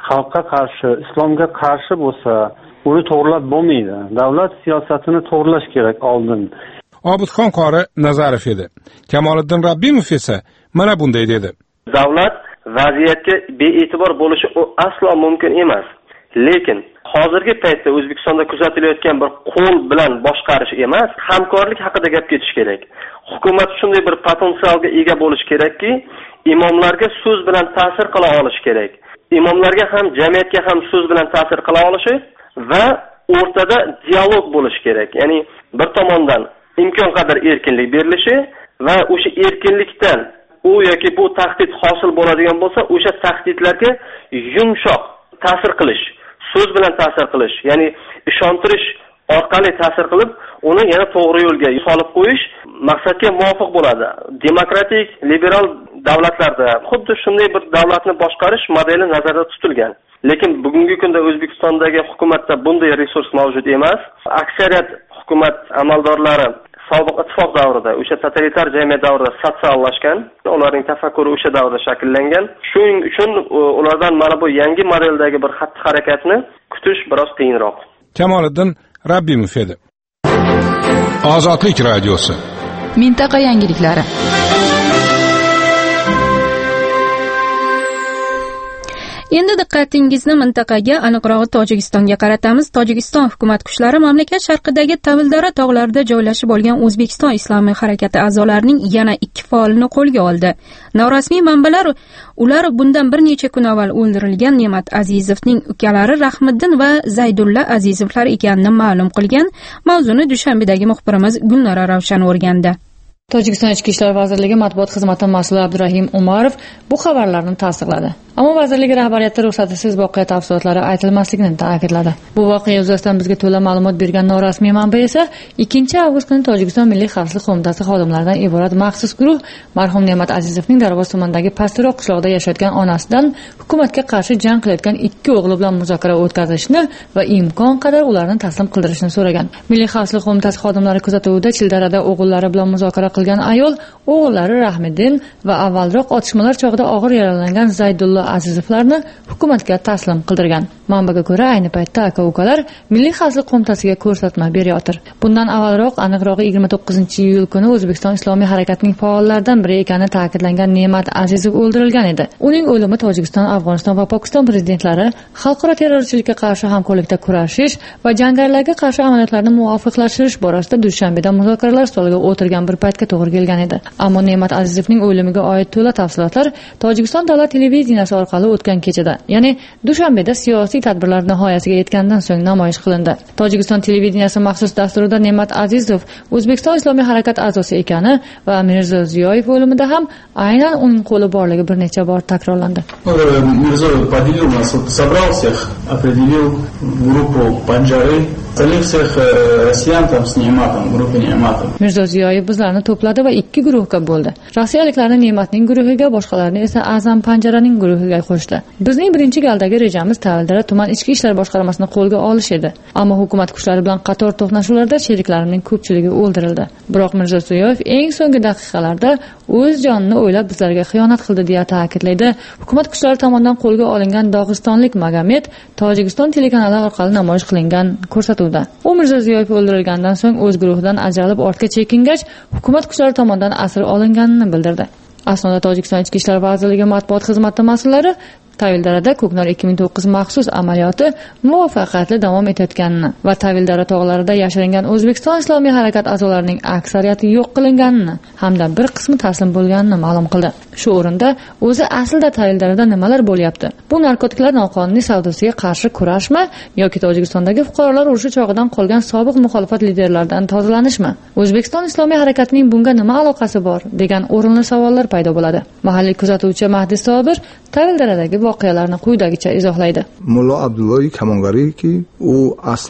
xalqqa qarshi, islomga qarshi bo'lsa, uni to'g'rilab bo'lmaydi. Davlat siyosatini to'g'rilash kerak oldin. Obidxon qori Nazarov edi. Kamoliddin Rabbimov esa mana bunday dedi. Davlat vaziyatga bee'tibor bo'lishi aslo mumkin emas. Lekin hozirgi paytda O'zbekistonda kuzatilayotgan bir qo'l bilan boshqarish emas, hamkorlik haqida gap ketish kerak. Hukumat shunday bir potensialga ega bo'lishi kerakki, imomlarga so'z bilan ta'sir qila olishi kerak. Imomlarga ham, jamiyatga ham so'z bilan ta'sir qila olishi va o'rtada dialog bo'lishi kerak. Ya'ni bir tomondan imkon qadar erkinlik berilishi va o'sha erkinlikdan u yoki bu tahdid hosil bo'ladigan bo'lsa, o'sha tahdidlarga yumshoq ta'sir qilish, so'z bilan ta'sir qilish, ya'ni ishontirish orqali ta'sir qilib, uni yana to'g'ri yo'lga solib qo'yish maqsadga muvofiq bo'ladi. Demokratik, liberal davlatlarda xuddi shunday bir davlatni boshqarish modeli nazarda tutilgan. Lekin bugungi kunda O'zbekistondagi hukumatda bunday resurs mavjud emas. Aksariyat hukumat amaldorlari sobiq ittifoq davrida, o'sha totalitar jamiyat davrida sotsiallashgan, ularning tafakkuri o'sha davrda shakllangan. Shuning uchun ulardan mana bu yangi modeldagi bir xatti-harakatni kutish biroz qiyinroq. Kamoliddin Rabbimov edi. Ozodlik radiosi. Mintaqa yangiliklari. Endi diqqatingizni mintaqaga, aniqrog'i Tojikistonga qaratamiz. Tojikiston hukumat kuchlari mamlakat sharqidagi Tavildara tog'larida joylashib olgan O'zbekiston Islomiy harakati a'zolarining yana 2 faolini qo'lga oldi. Norasmiy manbalar ular bundan bir necha kun avval o'ldirilgan Ne'mat Azizovning ukalari Rahmiddin va Zaydulla Azizovlar ekanini ma'lum qilgan. Mavzuni Dushanbedagi muxbirimiz Gulnora Ravshan o'rgandi. Tojikiston Ichki ishlar vazirligi matbuot xizmati mas'uli Abdurahim Umarov bu xabarlarni tasdiqladi. Ammo vazirlik rahbariyati ruxsatisiz voqea tafsilotlari aytilmasligini ta'kidladi. Bu voqea yuzasidan bizga to'la ma'lumot bergan norasmiy manba esa 2 avgust kuni Tojikiston Milliy xavfsizlik qo'mitasi xodimlaridan iborat maxsus guruh marhum Ne'mat Azizovning Darvoz tumanidagi Pastiroq qishlog'ida yashayotgan onasidan hukumatga qarshi jang qilayotgan 2 o'g'li bilan muzokara o'tkazishni va imkon qadar ularni taslim qildirishni so'ragan. Milliy xavfsizlik qo'mitasi xodimlari kuzatuvida Childarada o'g'illari bilan muzokara qilgan ayol o'g'illari Rahmiddin va avvalroq otishmalar chog'ida og'ir yaralangan Zaydulla Azizovlarni hukumatga taslim qildirgan. Manbaga ko'ra, ayni paytda aka-ukalar Milliy xavfsizlik qo'mitasiga ko'rsatma beryotir. Bundan avvalroq, aniqrog'i 29-iyul kuni O'zbekiston Islomiy harakatining faollaridan biri ekani ta'kidlangan Ne'mat Azizov o'ldirilgan edi. Uning o'limi Tojikiston, Afg'oniston va Pokiston prezidentlari xalqaro terrorchilikka qarshi hamkorlikda kurashish va jangarilarga qarshi amaliyotlarni muvofiqlashtirish borasida Dushanbeda muzokaralar stoliga o'tirgan bir paytga to'g'ri kelgan edi. Ammo Ne'mat Azizovning o'limiga oid to'la tafsilotlar Tojikiston davlat televideniyasi orqali o'tgan kechada, ya'ni Dushanbeda siyosiy tadbirlar nihoyasiga yetgandan so'ng namoyish qilindi. Tojikiston televideniyasi maxsus dasturida Ne'mat Azizov O'zbekiston Islomiy harakat a'zosi ekani va Mirzo Ziyoyev o'limida ham aynan uning qo'li borligi bir necha bor takrorlandi. Mirzo поделил нас, собрал всех, определил группу Panjari, остальных всех россиян там с Ne'matом, группа Ne'matом. Mirzo Ziyoyev bizlarni to'pladi va 2 guruhga bo'ldi. Rossiyaliklarni Ne'matning guruhiga, boshqalarni esa Azam Panjaraning guruhiga qo'shdi. Bizning birinchi galdagi rejamiz Tavildara tuman ichki ishlar boshqarmasini qo'lga olish edi. Ammo hukumat kuchlari bilan qator to'qnashuvlarda sheriklarimning ko'pchiligi o'ldirildi. Biroq Mirzo Ziyoyev eng so'nggi daqiqalarda o'z jonini o'ylab bizlarga xiyonat qildi deya ta'kidlaydi. Hukumat kuchlari tomonidan qo'lga olingan dog'istonlik Magomed Tojikiston telekanali orqali namoyish qilingan ko'rsatuvda. U Mirzo Ziyoyev o'ldirilgandan so'ng o'z guruhidan ajralib ortga chekingach, hukumat kuchlari tomonidan asir olinganini bildirdi. Aslida Tojikiston Ichki ishlar vazirligi matbuot xizmati mas'ullari Tavildarada Ko'knor 2009 maxsus amaliyoti muvaffaqiyatli davom etayotganini va Tavildara tog'larida yashiringan O'zbekiston Islomiy harakat a'zolarining aksariyati yo'q qilinganini hamda bir qismi taslim bo'lganini ma'lum qildi. Shu o'rinda o'zi aslida Tavildarada nimalar bo'lyapti? Bu narkotiklar noqonuniy savdosiga qarshi kurashmi yoki Tojikistondagi fuqarolar urushi chog'idan qolgan sobiq muxolifat liderlaridan tozalanishmi? O'zbekiston Islomiy harakatining bunga nima aloqasi bor degan o'rinli savollar paydo bo'ladi. Mahalliy kuzatuvchi Mahdi Sobir Tavildaradagi voqealarni quyidagicha izohlaydi. Mullo Abdulloy Kamongari ki u aslan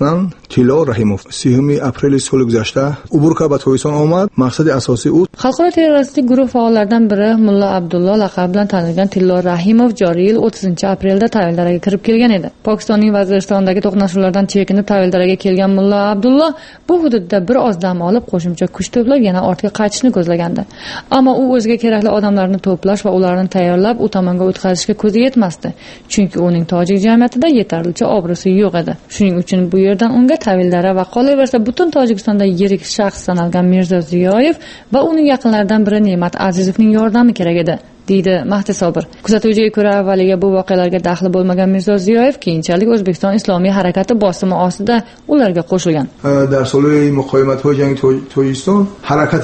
تیلا رحیموف 30 اپریل سال گذشته عبور کرد به ترکستان آمد. مقصد اساسی او xalqaro terroristik guruh faollaridan biri Mulla Abdullo laqabi bilan tanilgan Tilla Rahimov joriy yil 30-aprelda Tavildaraga kirib kelgan edi. Pokistonning Vaziristondagi to'qnashuvlardan chekinib Tavildaraga kelgan Mulla Abdullo bu hududda bir oz dam olib qo'shimcha kuch to'plab yana ortga qaytishni ko'zlagandi. Ammo u o'ziga kerakli odamlarni to'plash va ularni tayyorlab u tomonga o'tkazishga ko'zi yetmasdi, chunki uning tojik jamiyatida yetarlicha obro'si yo'q edi. Shuning uchun bu yerdan unga Tavildara va qolaversa butun Tojikistonda yirik shaxs sanalgan Mirzo Ziyoyev va uning yaqinlaridan biri Ne'mat Azizovning yordami kerak edi, deydi Mahdi Sobir. Kuzatuvchiga ko'ra, avvaliga bu voqealarga daxli bo'lmagan Mirzo Ziyoyev keyinchalik O'zbekiston Islomiy harakati bosimi ostida ularga qo'shilgan. در سال مقاومت‌های جنگ توجیکستان حرکت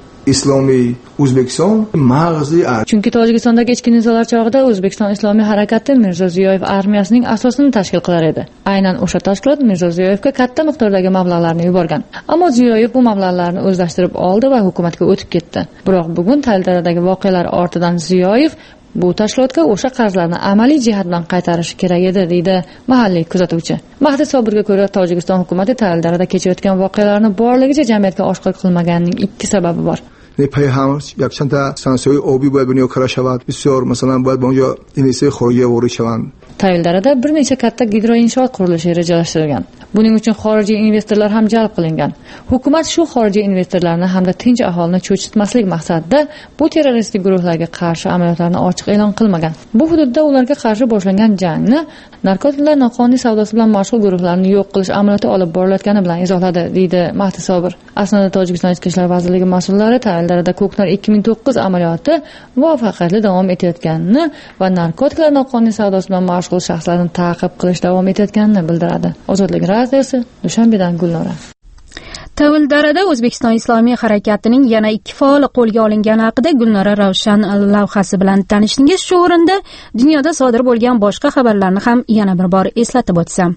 اسلامی O'zbekiston mag'zi chunki Tojikistondagi ichki nizolar chog'ida O'zbekiston Islomiy harakati Mirzo Ziyoyev armiyasining asosini tashkil qilar edi. Aynan o'sha tashkilot Mirzo Ziyoyevga katta miqdordagi mablag'larni yuborgan. Ammo Ziyoyev bu mablag'larni o'zlashtirib oldi va hukumatga o'tib ketdi. Biroq bugun Tavildardagi voqealar ortidan Ziyoyev bu tashkilotga o'sha qarzlarni amaliy jihatdan qaytarishi kerak edi, deydi mahalliy kuzatuvchi. Mahdi Sobirga ko'ra, Tojikiston hukumati Tavildarda kechayotgan voqealarni borligicha jamiyatga oshkor qilmaganining ikki sababi bor. پای هم یک چند تا سانسوی آبی باید بنیاد کار شود. بسیار مثلا باید به اونجا اینیسه خارجی وارد شوند. Tavildarada bir necha katta gidroinshoot qurilishi rejalashtirilgan. Buning uchun xorijiy investorlar ham jalb qilingan. Hukumat shu xorijiy investorlarni hamda tinch aholini cho'chitmaslik maqsadida bu terroristik guruhlarga qarshi amaliyotlarni ochiq e'lon qilmagan. Bu hududda ularga qarshi boshlangan jangni narkotiklar noqonuniy savdosi bilan mashg'ul guruhlarni yo'q qilish amaliyoti olib borilayotgani bilan izohladi, deydi Mahdi Sobir. Aslida Tojikiston Ichki ishlar vazirligi mas'ullari Tavildarada Ko'knor 2009 amaliyoti muvaffaqiyatli davom etayotganini va narkotiklar noqonuniy savdosi bilan mashg'ul shaxslarni ta'qib qilish davom etayotganini bildiradi. Ozodlik radiosi, Dushanbedan Gulnora. Tavildarada O'zbekiston Islomiy harakatining yana 2 faoli qo'lga olingani haqida Gulnora Ravshan lavhasi bilan tanishdingiz. Shu o'rinda dunyoda sodir bo'lgan boshqa xabarlarni ham yana bir bor eslatib o'tsam.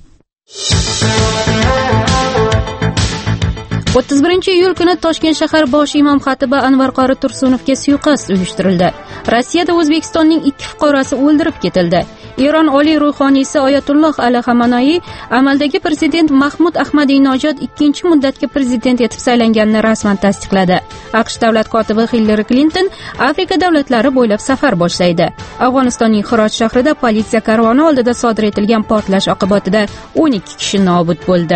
31-iyul kuni Toshkent shahar bosh imom xatibi Anvar qori Tursunovga suiqasd uyushtirildi. Rossiyada O'zbekistonning 2 fuqarosi o'ldirib ketildi. Eron oliy ruhoniysi Oyatulloh Ali Xamenei amaldagi prezident Mahmud Ahmadinejod 2-muddatga prezident etib saylanganini rasman tasdiqladi. AQSh davlat kotibi Hillary Clinton Afrika davlatlari bo'ylab safar boshlaydi. Afg'onistonning Hirot shahrida politsiya karvoni oldida sodir etilgan portlash oqibatida 12 kishi nobud bo'ldi.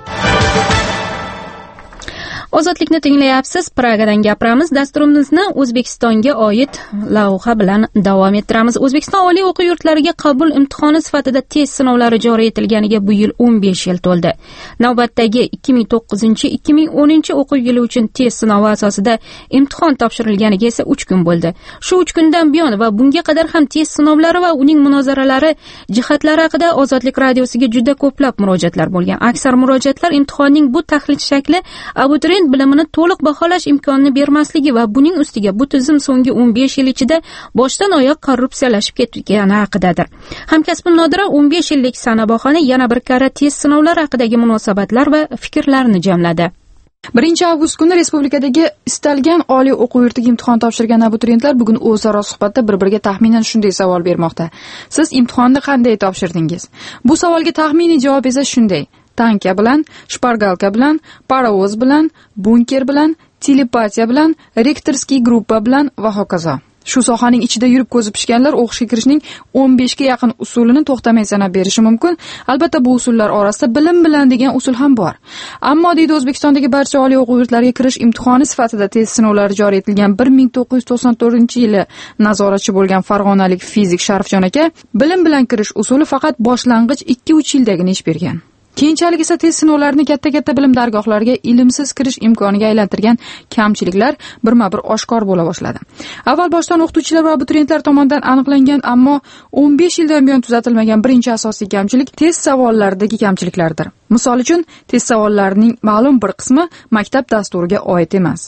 Ozodlikni tinglayapsiz. Pragadan gapiramiz. Dasturimizni O'zbekistonga oid lavha bilan davom ettiramiz. O'zbekiston oliy o'quv yurtlariga qabul imtihoni sifatida test sinovlari joriy etilganiga bu yil 15 yil to'ldi. Navbatdagi 2009-2010 o'quv yili uchun test sinovi asosida imtihon topshirilganiga esa 3 kun bo'ldi. Shu 3 kundan buyon va bunga qadar ham test sinovlari va uning munozaralari jihatlari haqida Ozodlik radiosiga juda ko'plab murojaatlar bo'lgan. Aksar murojaatlar imtihonning bu tahlil shakli abituriyent bilimini to'liq baholash imkonini bermasligi va buning ustiga bu tizim so'nggi 15 yil ichida boshdan oyoq korrupsiyalashib ketgani haqidadir. Hamkasbim Nodira 15 yillik Sanaboxona yana bir karra test sinovlari haqidagi munosabatlar va fikrlarni jamladi. 1-avgust kuni respublikadagi istalgan oliy o'quv yurtiga imtihon topshirgan abituriyentlar bugun o'zaro suhbatda bir-biriga taxminan shunday savol bermoqda. Siz imtihonni qanday topshirdingiz? Bu savolga taxminiy javob esa shunday: tanka bilan, shpargalka bilan, parovoz bilan, bunker bilan, telepatiya bilan, rektorskiy gruppa bilan va hokazo. Shu sohaning ichida yurib ko'zi pishganlar o'qishga kirishning 15 ga yaqin usulini to'xtamay sanab berishi mumkin. Albatta bu usullar orasida bilim bilan degan usul ham bor. Ammo deydi O'zbekistondagi barcha oliy o'quv yurtlariga kirish imtihoni sifatida test sinovlari joriy etilgan 1994-yili nazoratchi bo'lgan farg'onalik fizik Sharifjon aka, bilim bilan kirish usuli faqat boshlang'ich 2-3 yildagina ish bergan. Keyinchalik esa test sinovlarini katta bilm dargohlariga ilmsiz kirish imkoniga aylantirgan kamchiliklar birma-bir oshkor bo'la boshladi. Avval boshdan o'qituvchilar va abituriyentlar tomonidan aniqlangan, ammo 15 yildan buyon tuzatilmagan birinchi asosiy kamchilik test savollaridagi kamchiliklardir. Misol uchun, test savollarining ma'lum bir qismi maktab dasturiga oid emas.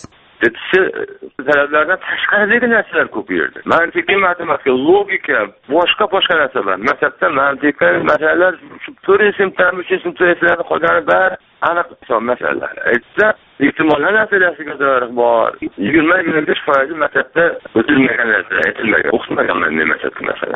Talablardan tashqaridagi narsalar ko'paydi. Mantiqiy matematika, logika, boshqa narsalar. Masalan, mantiqiy masalalar 4-sinfdan qolgani bari aniq masalalar. Aytsa, ehtimollar narsasiga doir bor. 20-25% maktabda o'tilmagan narsa, aytilmagan, o'qitmaganman demasam masalan.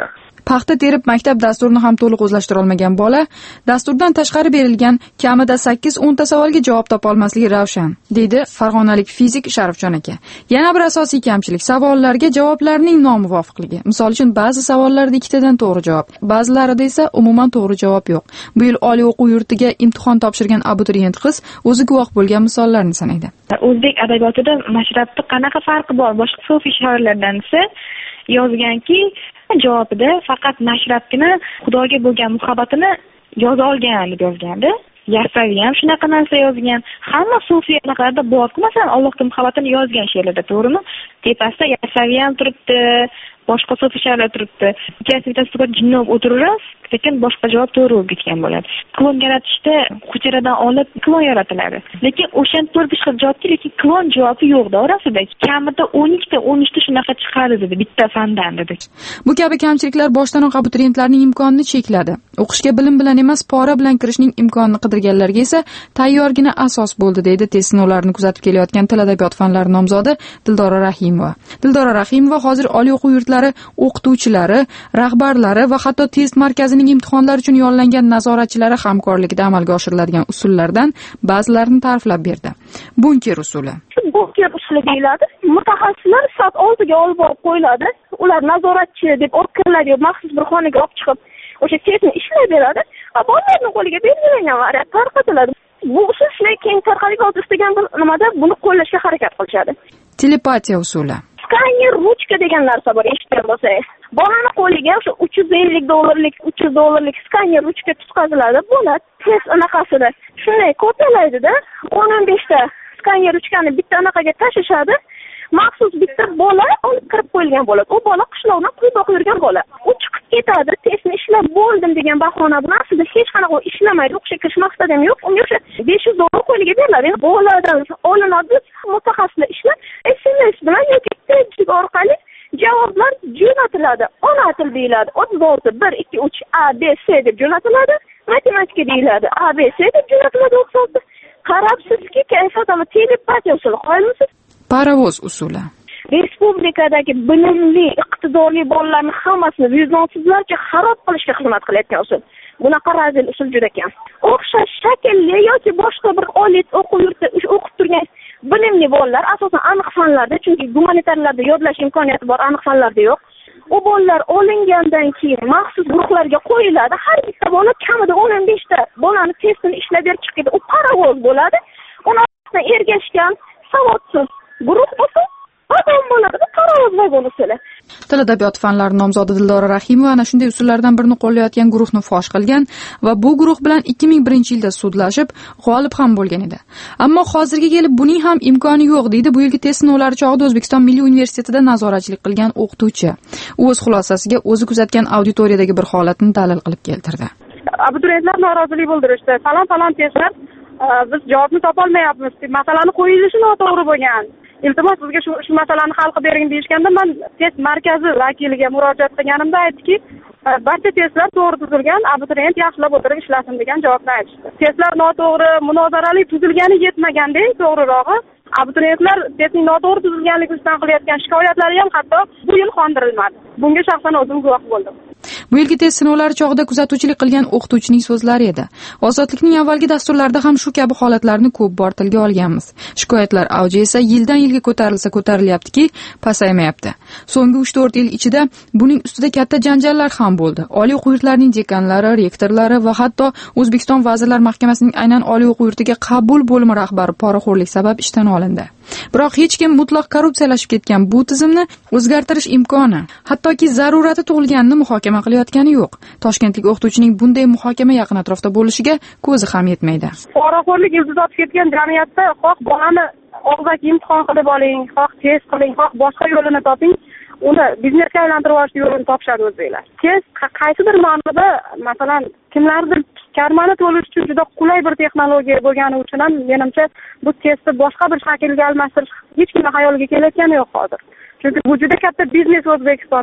paxta terib maktab dasturini ham to'liq o'zlashtira olmagan bola dasturdan tashqari berilgan kamida 8-10 savolga javob topa olmasligi ravshan, deydi farg'onalik fizik Sharifjon aka. Yana bir asosiy kamchilik savollarga javoblarning nomuvofiqligi. Misol uchun ba'zi savollarda 2 tadan to'g'ri javob, ba'zilarida esa umuman to'g'ri javob yo'q. Bu yil oliy o'quv yurtiga imtihon topshirgan abituriyent qiz o'zi guvoh bo'lgan misollarni sanaydi. O'zbek adabiyotida mashrabda qanaqa farqi bor boshqa sufiy shoirlardan desa, yozganki, javobida faqat mashrabgina Xudoga bo'lgan muhabbatini yoza olgan deb yozgandi. Yasaviy ham shunaqa narsa yozgan. Hamma sufiy anaqa bor-ku, masalan, Allohga muhabbatini yozgan she'rlarda, to'g'rimi? Tepasida Yasaviy ham turibdi, boshqa sufiy shoirlar turibdi. Ikkasi bittasiga jinnob o'tiraverasiz, lekin boshqa javob to'g'ri bo'lib ketgan bo'ladi. Klon yaratishda hujradan olib klon yaratiladi. Lekin o'shan 4-5 xil javobga, lekin klon javobi yo'q-da orasida. Kamida 12 ta shunaqa chiqadi dedi bitta fandan dedi. Bu kabi kamchiliklar boshdanoq abituriyentlarning imkonini chekladi. O'qishga bilim bilan emas, pora bilan kirishning imkonini qidirganlarga esa tayyorgina asos bo'ldi, deydi test sinovlarini kuzatib kelayotgan til adabiyot fanlari nomzodi Dildora Rahimova. Dildora Rahimova hozir oliy o'quv yurtlari o'qituvchilari, rahbarlari va hatto test markazining imtihonlar uchun yo'llangan nazoratchilari hamkorligida amalga oshiriladigan usullardan ba'zilarini ta'riflab berdi. Bunker usuli. Bunker usuli deyiladi. Mutaxassislar soat oldiga olib borib qo'yiladi. Ular nazoratchi deb o'tkirlarga maxsus bir xonaga olib chiqib o'sha testni ishlab beradi. Bolalarning qo'liga belgilangan variant tarqatiladi. Bu usul shunday keng tarqalib oldi istagan bir nimada buni qo'llashga harakat qilishadi. Telepatiya usuli. Skaner ruchka degan narsa bor, eshitgan bo'lsangiz. Bolani qo'liga o'sha $350, $300 skaner ruchka tutqaziladi. Bo'ladi. Test anaqasida shunday kopiyalaydi-da, 15 ta skaner ruchkani bitta anaqaga tashishadi. Maxsus bitta bola olib kirib qo'yilgan bo'ladi. U bola qishloqdan quyuq yurgan bola. U chiqib ketadi, testni ishlab bo'ldim degan bahona bilan aslida hech qanaqa ishlamaydi, o'qishga kirish maqsadi ham yo'q. Unga o'sha $500 qo'liga beriladi. Boladan olinadi, mutaxassislar ishlab, SMS bilan yoki tejik orqali javoblar jo'natiladi. Ona til deyiladi. 36 1 2 3 A B C deb jo'natiladi. Matematika deyiladi. A B C deb jo'natiladi 36. Qarabsizki, kayfiyatni telepatiya usuli qo'yilmisiz? Parovoz usuli. Respublikadagi bilimli, iqtidorli bolalarning hammasini vijdonsizlarcha xarob qilishga xizmat qilayotgan usul. Bunaqa razil usul juda kam. O'xshash shaklli yoki boshqa bir oliy o'quv yurtida o'qib turgan bilimli bolalar asosan aniq fanlarda, chunki gumanitarlarda yodlash imkoniyati bor, aniq fanlarda yo'q. U bolalar olingandan keyin maxsus guruhlarga qo'yiladi. Har bitta bola kamida 15 ta bolani testini ishlab berib chiqadi. U parovoz bo'ladi. Uni ergashgan savodsiz guruh bo'lsa, odam bo'ladi. Parovoz vagon usuli. Til adabiyot fanlari nomzodi Dildora Rahimova ana shunday usullardan birini qo'llayotgan guruhni fosh qilgan va bu guruh bilan 2001-yilda sudlashib, g'olib ham bo'lgan edi. Ammo hozirga kelib buning ham imkoni yo'q, deydi bu yilgi test sinovlari chog'ida O'zbekiston Milliy universitetida nazoratchilik qilgan o'qituvchi. U o'z xulosasiga o'zi kuzatgan auditoriyadagi bir holatni dalil qilib keltirdi. Abituriyentlar norozilik bildirishdi. Falon testlar biz javobni topa olmayapmiz deb masalani qo'yilishi noto'g'ri bo'lgan. Iltimos sizga shu masalani hal qilib bering deyishganda men test markazi vakiliga murojaat qilganimda aytdiki, barcha testlar to'g'ri tuzilgan, abituriyent yaxshilab o'tirib ishlasin degan javobni aytishdi. Testlar noto'g'ri, munozarali tuzilgani yetmaganda, to'g'rirog'i abituriyentlar testning noto'g'ri tuzilganligi ustidan qilayotgan shikoyatlari ham hatto bu yil qondirilmadi. Bunga shaxsan o'zim guvoh bo'ldim. Bu yilgi test sinovlari chog'ida kuzatuvchilik qilgan o'qituvchining so'zlari edi. Ozodlikning avvalgi dasturlarida ham shu kabi holatlarni ko'p bor tilga olganmiz. Shikoyatlar avji esa yildan yilga ko'tarilyaptiki, pasaymayapti. So'nggi 3-4 yil ichida buning ustida katta janjallar ham bo'ldi. Oliy o'quv yurtlarining dekanlari, rektorlari va hatto O'zbekiston Vazirlar Mahkamasining aynan oliy o'quv yurtiga qabul bo'limi rahbari poraxo'rlik sabab ishdan olindi. Biroq hech kim mutlaq korrupsiyalashib ketgan bu tizimni o'zgartirish imkoni, hattoki zarurati tug'ilganini muhokama qilayotgani yo'q. Toshkentlik o'qituvchining bunday muhokama yaqin atrofda bo'lishiga ko'zi ham yetmaydi. Poraxo'rlik ildiz otib ketgan jamiyatda xoh bolani og'zaki imtihon qilib oling, xoh test qiling, xoh boshqa yo'lini toping, uni biznesga aylantirib olish yo'lini topishadi o'zbeklar. Test qaysidir ma'noda, masalan, kimlardir karmani to'lish uchun juda qulay bir texnologiya bo'lgani uchun ham menimcha bu testni boshqa bir shaklga almashtirish hech kimning xayoliga kelayotgani yo'q hozir. Chunki bu juda katta biznes O'zbekistonda.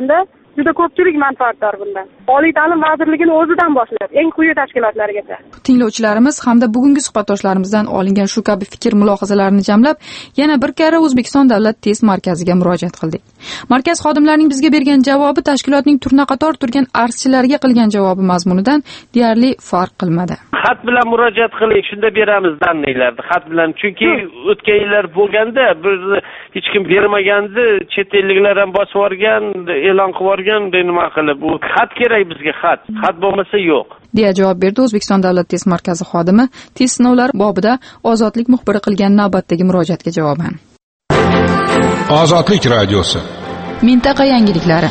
juda ko'pchilik manfaatdor bundan. Oliy ta'lim vazirligini o'zidan boshlab eng quyi tashkilotlargacha. Tinglovchilarimiz hamda bugungi suhbatdoshlarimizdan olingan shu kabi fikr mulohazalarni jamlab, yana bir karra O'zbekiston davlat test markaziga murojaat qildik. Markaz xodimlarining bizga bergan javobi tashkilotning turna-qator turgan arzchilarga qilgan javobi mazmunidan deyarli farq qilmadi. Xat bilan murojaat qiling, shunda beramiz danliklarni. Xat bilan, chunki o'tgan yillar bo'lganda bir hech kim bermagandi, chet elliklar ham bosib yuborgan, e'lon qilib yuborgan, nima qilib, bu xat kerak bizga, xat bo'lmasa yo'q, deya javob berdi O'zbekiston davlat test markazi xodimi test sinovlari bobida Ozodlik muxbiri qilgan navbatdagi murojaatga javoban. Ozodlik radiosi. Mintaqa yangiliklari.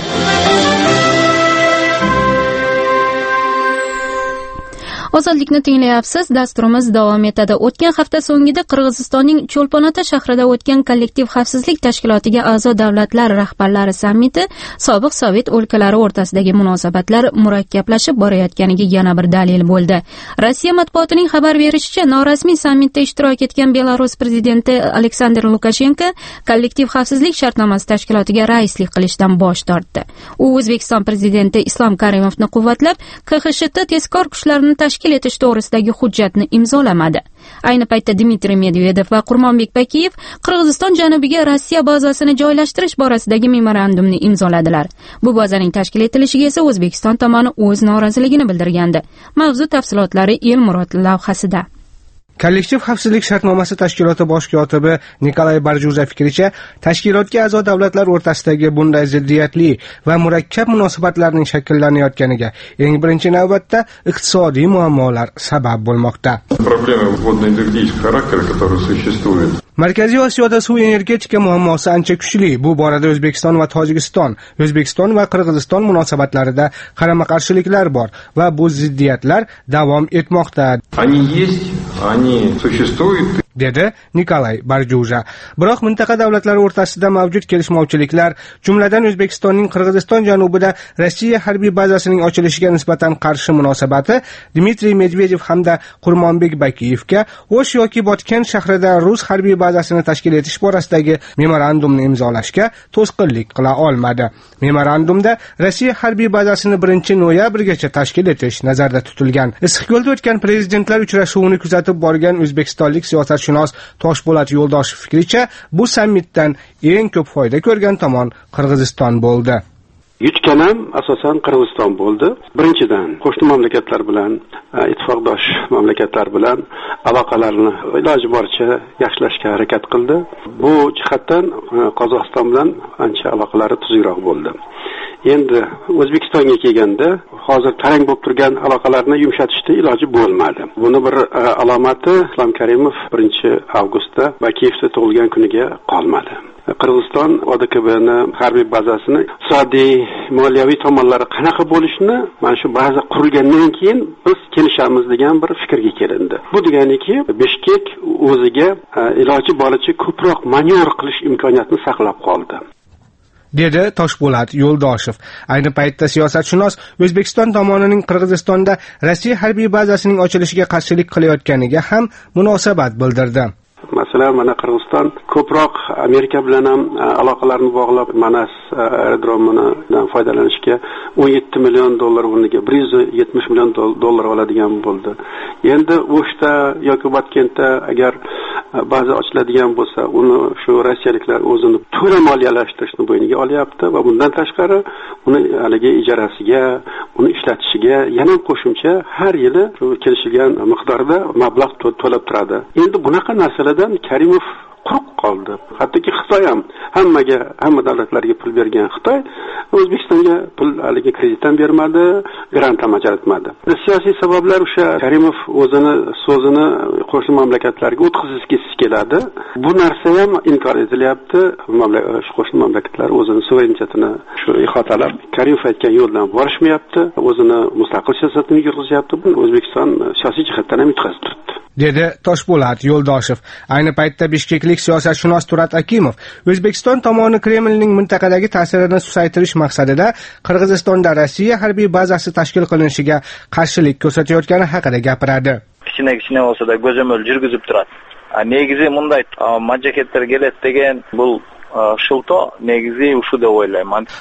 Ozodlikni tinglayapsiz. Dasturimiz davom etadi. O'tgan hafta so'ngida Qirg'izistonning Cho'lpon-Ota shahrida o'tgan kollektiv xavfsizlik tashkilotiga a'zo davlatlar rahbarlari sammiti sobiq Sovet o'lkalari o'rtasidagi munosabatlar murakkablashib borayotganiga yana bir dalil bo'ldi. Rossiya matbuotining xabar berishicha, norasmiy sammitda ishtirok etgan Belarus prezidenti Aleksandr Lukashenko kollektiv xavfsizlik shartnomasi tashkilotiga raislik qilishdan bosh tortdi. U O'zbekiston prezidenti Islom Karimovni quvvatlab, KXSHT tezkor kuchlarini tashkil etish to'g'risidagi hujjatni imzolamadi. Ayni paytda Dmitriy Medvedev va Qurmonbek Bakiyev Qirg'iziston janubiga Rossiya bazasini joylashtirish borasidagi memorandumni imzoladilar. Bu bazaning tashkil etilishiga esa O'zbekiston tomoni o'z noroziligini bildirgandi. Mavzu tafsilotlari Elmurod lavhasida. Kollektiv xavfsizlik shartnomasi tashkiloti bosh kotibi Nikolay Barjuza fikricha, tashkilotga a'zo davlatlar o'rtasidagi bunday ziddiyatli va murakkab munosabatlarning shakllanayotganiga eng birinchi navbatda iqtisodiy muammolar sabab bo'lmoqda. Markaziy Osiyoda suv energetika muammosi ancha kuchli. Bu borada O'zbekiston va Tojikiston, O'zbekiston va Qirg'iziston munosabatlarida qarama-qarshiliklar bor va bu ziddiyatlar davom etmoqda. dedi Nikolay Barjuza. Biroq mintaqa davlatlari o'rtasida mavjud kelishmovchiliklar, jumladan O'zbekistonning Qirg'iziston janubida Rossiya harbiy bazasining ochilishiga nisbatan qarshi munosabati Dmitriy Medvedev hamda Qurmonbek Bakiyevga O'sh yoki Botken shahrida rus harbiy bazasini tashkil etish borasidagi memorandumni imzolashga to'sqinlik qila olmadi. Memorandumda Rossiya harbiy bazasini 1-noyabrgacha tashkil etish nazarda tutilgan. Issiqko'lda o'tgan prezidentlar uchrashuvini kuzatib borgan o'zbekistonlik siyosatshunos Toshpo'lat Yo'ldoshev fikricha, bu sammitdan eng ko'p foyda ko'rgan tomon Qirg'iziston bo'ldi. Yutgan ham asosan Qirg'iziston bo'ldi. Birinchidan, qo'shni mamlakatlar bilan, ittifoqdosh mamlakatlar bilan aloqalarni iloji boricha yaxshilashga harakat qildi. Bu jihatdan Qozog'iston bilan ancha aloqalari tuzukroq bo'ldi. Endi O'zbekistonga kelganda hozir tarang bo'lib turgan aloqalarni yumshatishda iloji bo'lmadi. Buni bir alomati Islom Karimov 1-avgustda Bakiyevda tug'ilgan kuniga qolmadi. Qirg'iziston ODKBni harbiy bazasini iqtisodiy, moliyaviy tomonlari qanaqa bo'lishini mana shu baza qurilgandan keyin biz kelishamiz degan bir fikrga kelindi. Bu deganiki, Bishkek o'ziga iloji boricha ko'proq manevr qilish imkoniyatini saqlab qoldi, dedi Toshpo'lat Yo'ldoshev. Ayni paytda siyosatshunos O'zbekiston tomonining Qirg'izistonda Rossiya harbiy bazasining ochilishiga qarshilik qilayotganiga ham munosabat bildirdi. Masalan, mana Qirg'iziston ko'proq Amerika bilan ham aloqalarni bog'lab, Manas aerodromidan foydalanishga $17 million o'rniga $170 million oladigan bo'ldi. Endi O'shda yoki Botkenda agar baza ochiladigan bo'lsa, uni shu rossiyaliklar o'zini to'la moliyalashtirishni bo'yniga olyapti va bundan tashqari uni haligi ijarasiga, uni ishlatishiga yana qo'shimcha har yili shu kelishilgan miqdorda mablag' to'lab turadi. Endi bunaqa narsalardan Karimov quruq qoldi. Hattoki Xitoy ham hamma davlatlarga pul bergan Xitoy O'zbekistonga pul haligi kreditdan bermadi, grant ham ajratmadi. Siyosiy sabablar o'sha Karimov o'zini so'zini qo'shni mamlakatlarga o'tkazishga keladi. Bu narsa ham inkor etilyapti. Qo'shni mamlakatlar o'zini suverenitetini shu ihotalab Karimov aytgan yo'ldan borishmayapti, o'zini mustaqil siyosatini yurg'izyapti. O'zbekiston siyosiy jihatdan ham yutqazib turibdi, dedi Toshpo'lat Yo'ldoshev. Ayni paytda bishkeklik siyosatshunos Turat Akimov O'zbekiston tomoni Kremlning mintaqadagi ta'sirini susaytirish maqsadida Qirg'izistonda Rossiya harbiy bazasi tashkil qilinishiga qarshilik ko'rsatayotgani haqida gapiradi. Kichkina bo'lsa-da ko'zamol yurgizib turadi. Negizi bunday majaqetlar keladi degan bu shilto negizi ushu deb o'ylayman.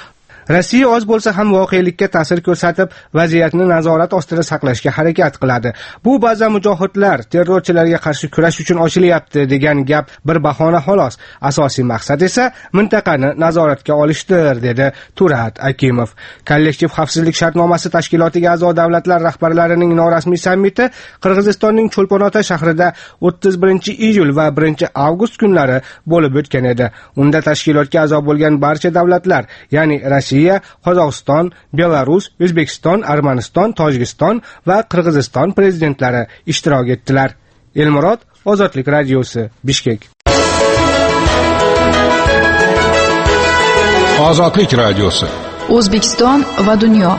Rossiya oz bo'lsa ham voqelikka ta'sir ko'rsatib, vaziyatni nazorat ostida saqlashga harakat qiladi. Bu ba'zan mujohidlar terrorchilarga qarshi kurash uchun ochilyapti degan gap bir bahona xolos. Asosiy maqsad esa mintaqani nazoratga olishdir, dedi Turat Akimov. Kollektiv xavfsizlik shartnomasi tashkilotiga a'zo davlatlar rahbarlarining norasmiy sammiti Qirg'izistonning Cho'lpon-Ota shahrida 31-iyul va 1-avgust kunlari bo'lib o'tgan edi. Unda tashkilotga a'zo bo'lgan barcha davlatlar, ya'ni Rossiya, Qozog'iston, Belarus, O'zbekiston, Armaniston, Tojikiston va Qirg'iziston prezidentlari ishtirok etdilar. Elmurod, Ozodlik radiosi, Bishkek. Ozodlik radiosi. O'zbekiston va dunyo.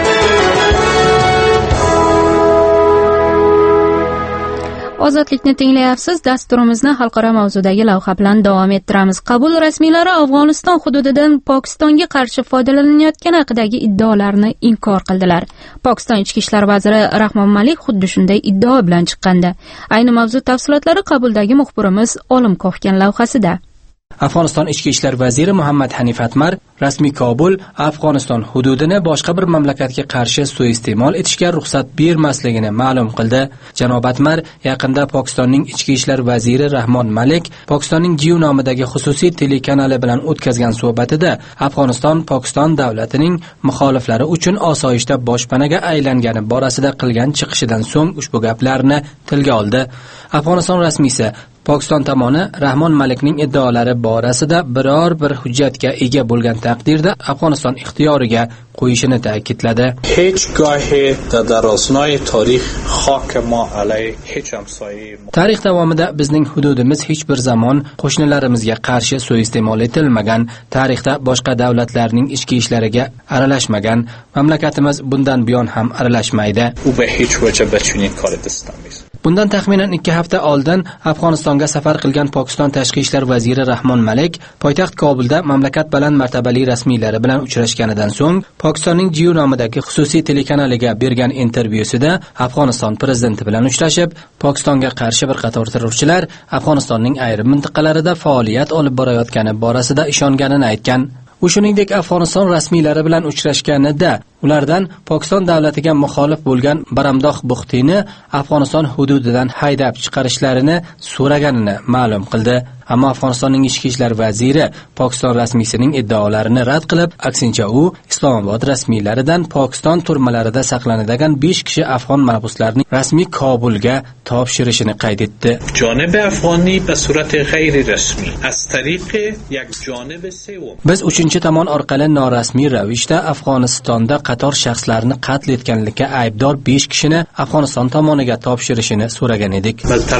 Ozodlikni tinglayapsiz. Dasturimizni xalqaro mavzudagi lavha bilan davom ettiramiz. Qabul rasmiylari Afg'oniston hududidan Pokistonga qarshi foydalanayotgani haqidagi iddaolarni inkor qildilar. Pokiston ichki ishlar vaziri Rahmon Malik xuddi shunday iddao bilan chiqqandi. Ayni mavzu tafsilotlari qabuldagi muxbirimiz Olim Kohgan lavhasida. Afg'oniston ichki ishlar vaziri Muhammad Hanif Atmar rasmiy Kobul Afg'oniston hududini boshqa bir mamlakatga qarshi suiiste'mol etishga ruxsat bermasligini ma'lum qildi. Janob Atmar yaqinda Pokistonning ichki ishlar vaziri Rahmon Malik Pokistonning Jiu nomidagi xususiy telekanali bilan o'tkazgan suhbatida Afg'oniston Pokiston davlatining muxoliflari uchun osoyishta boshpanaga aylangani borasida qilgan chiqishidan so'ng ushbu gaplarni tilga oldi. Afg'oniston rasmiysi Pokiston tomoni Rahmon Malikning iddaolari borasida biror bir hujjatga ega bo'lgan taqdirda Afg'oniston ixtiyoriga qo'yishini ta'kidladi. Tarix davomida bizning hududimiz hech bir zamon qo'shnilarimizga qarshi suiiste'mol etilmagan, tarixda boshqa davlatlarning ichki ishlariga aralashmagan, mamlakatimiz bundan buyon ham aralashmaydi. Bundan taxminan 2 hafta oldin Afg'onistonga safar qilgan Pokiston tashqi ishlar vaziri Rahmon Malik poytaxt Kobulda mamlakat baland martabali rasmiylari bilan uchrashganidan so'ng Pokistonning Jiu nomidagi xususiy telekanaliga bergan intervyusida Afg'oniston prezidenti bilan uchrashib, Pokistonga qarshi bir qator terrorchilar Afg'onistonning ayrim mintaqalarida faoliyat olib borayotgani borasida ishonganini aytgan. U shuningdek Afg'oniston rasmiylari bilan uchrashganida ulardan Pokiston davlatiga muxolif bo'lgan Baramdoh Buxtini Afg'oniston hududidan haydab chiqarishlarini so'raganini ma'lum qildi. Ammo Afg'onistonning ichki ishlar vaziri Pokiston rasmiysining iddaolarini rad qilib, aksincha u Islomobod rasmiylaridan Pokiston turmalarida saqlanadigan 5 kishi afg'on mahbuslarning rasmiy Kobulga topshirishini qayd etdi. Janib afg'oni be surat g'ayri rasmiy az tariq yak janib sevom. Biz 3-tomon orqali norasmiy ravishda Afg'onistonda qator shaxslarni qatl etganlikka aybdor 5 kishini Afg'oniston tomoniga topshirishini so'ragan edik.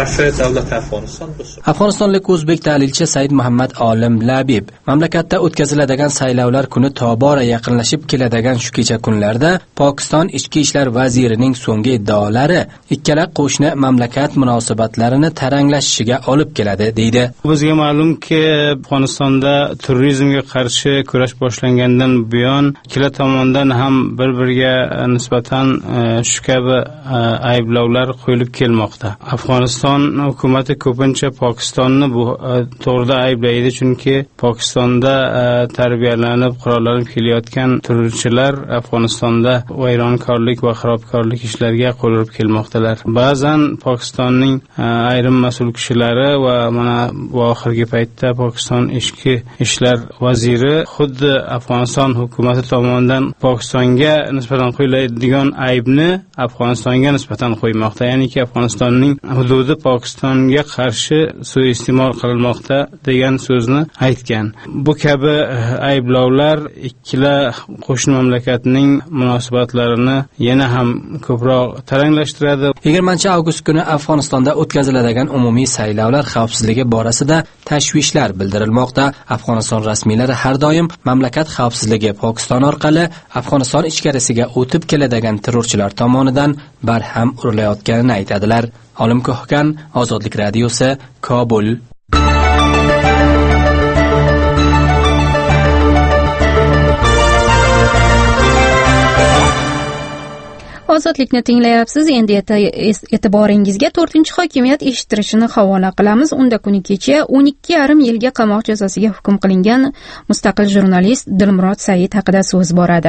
Afg'onistonlik o'zbek tahlilchi Said Muhammad Olim Labib mamlakatda o'tkaziladigan saylovlar kuni tobora yaqinlashib keladigan shu kecha kunlarda Pokiston ichki ishlar vazirining so'nggi iddaolari ikkala qo'shni mamlakat munosabatlarini taranglashishiga olib keladi, deydi. Bizga ma'lumki, Afg'onistonda terrorizmga qarshi kurash boshlangandan buyon ikkala tomondan ham bir-biriga nisbatan shu kabi ayblovlar qo'yilib kelmoqda. Afg'oniston hukumatı ko'pincha Pokistonni bu to'g'rida ayblaydi, chunki Pokistonda tarbiyalanib qurollanib kelayotgan terrorchilar Afg'onistonda vayronkorlik va xarobkorlik ishlariga qo'l urib kelmoqdalar. Ba'zan Pokistonning ayrim mas'ul kishilari va mana bu oxirgi paytda Pokiston ichki ishlar vaziri xuddi Afg'oniston hukumati tomonidan Pokistonga nisbatan qo'yiladigan aybni Afg'onistonga nisbatan qo'ymoqda. Ya'niki Afg'onistonning hududi Pokistonga qarshi suiiste'mol qilinmoqda degan so'zni aytgan. Bu kabi ayblovlar ikkala qo'shni mamlakatning munosabatlarini yana ham ko'proq taranglashtiradi. 20-avgust kuni Afg'onistonda o'tkaziladigan umumiy saylovlar xavfsizligi borasida tashvishlar bildirilmoqda. Afg'oniston rasmiylari har doim mamlakat xavfsizligi Pokiston orqali Afg'oniston ichkarisiga o'tib keladigan terrorchilar tomonidan barham urilayotganini aytadilar. Olim Kohgan, Ozodlik radiosi, Kobul. ozodlikni tinglayapsiz. Endi e'tiboringizga 4-hokimiyat eshittirishini havola qilamiz. Unda kuni kecha 12,5 yilga qamoq jazosiga hukm qilingan mustaqil jurnalist Dilmurod Said haqida so'z boradi.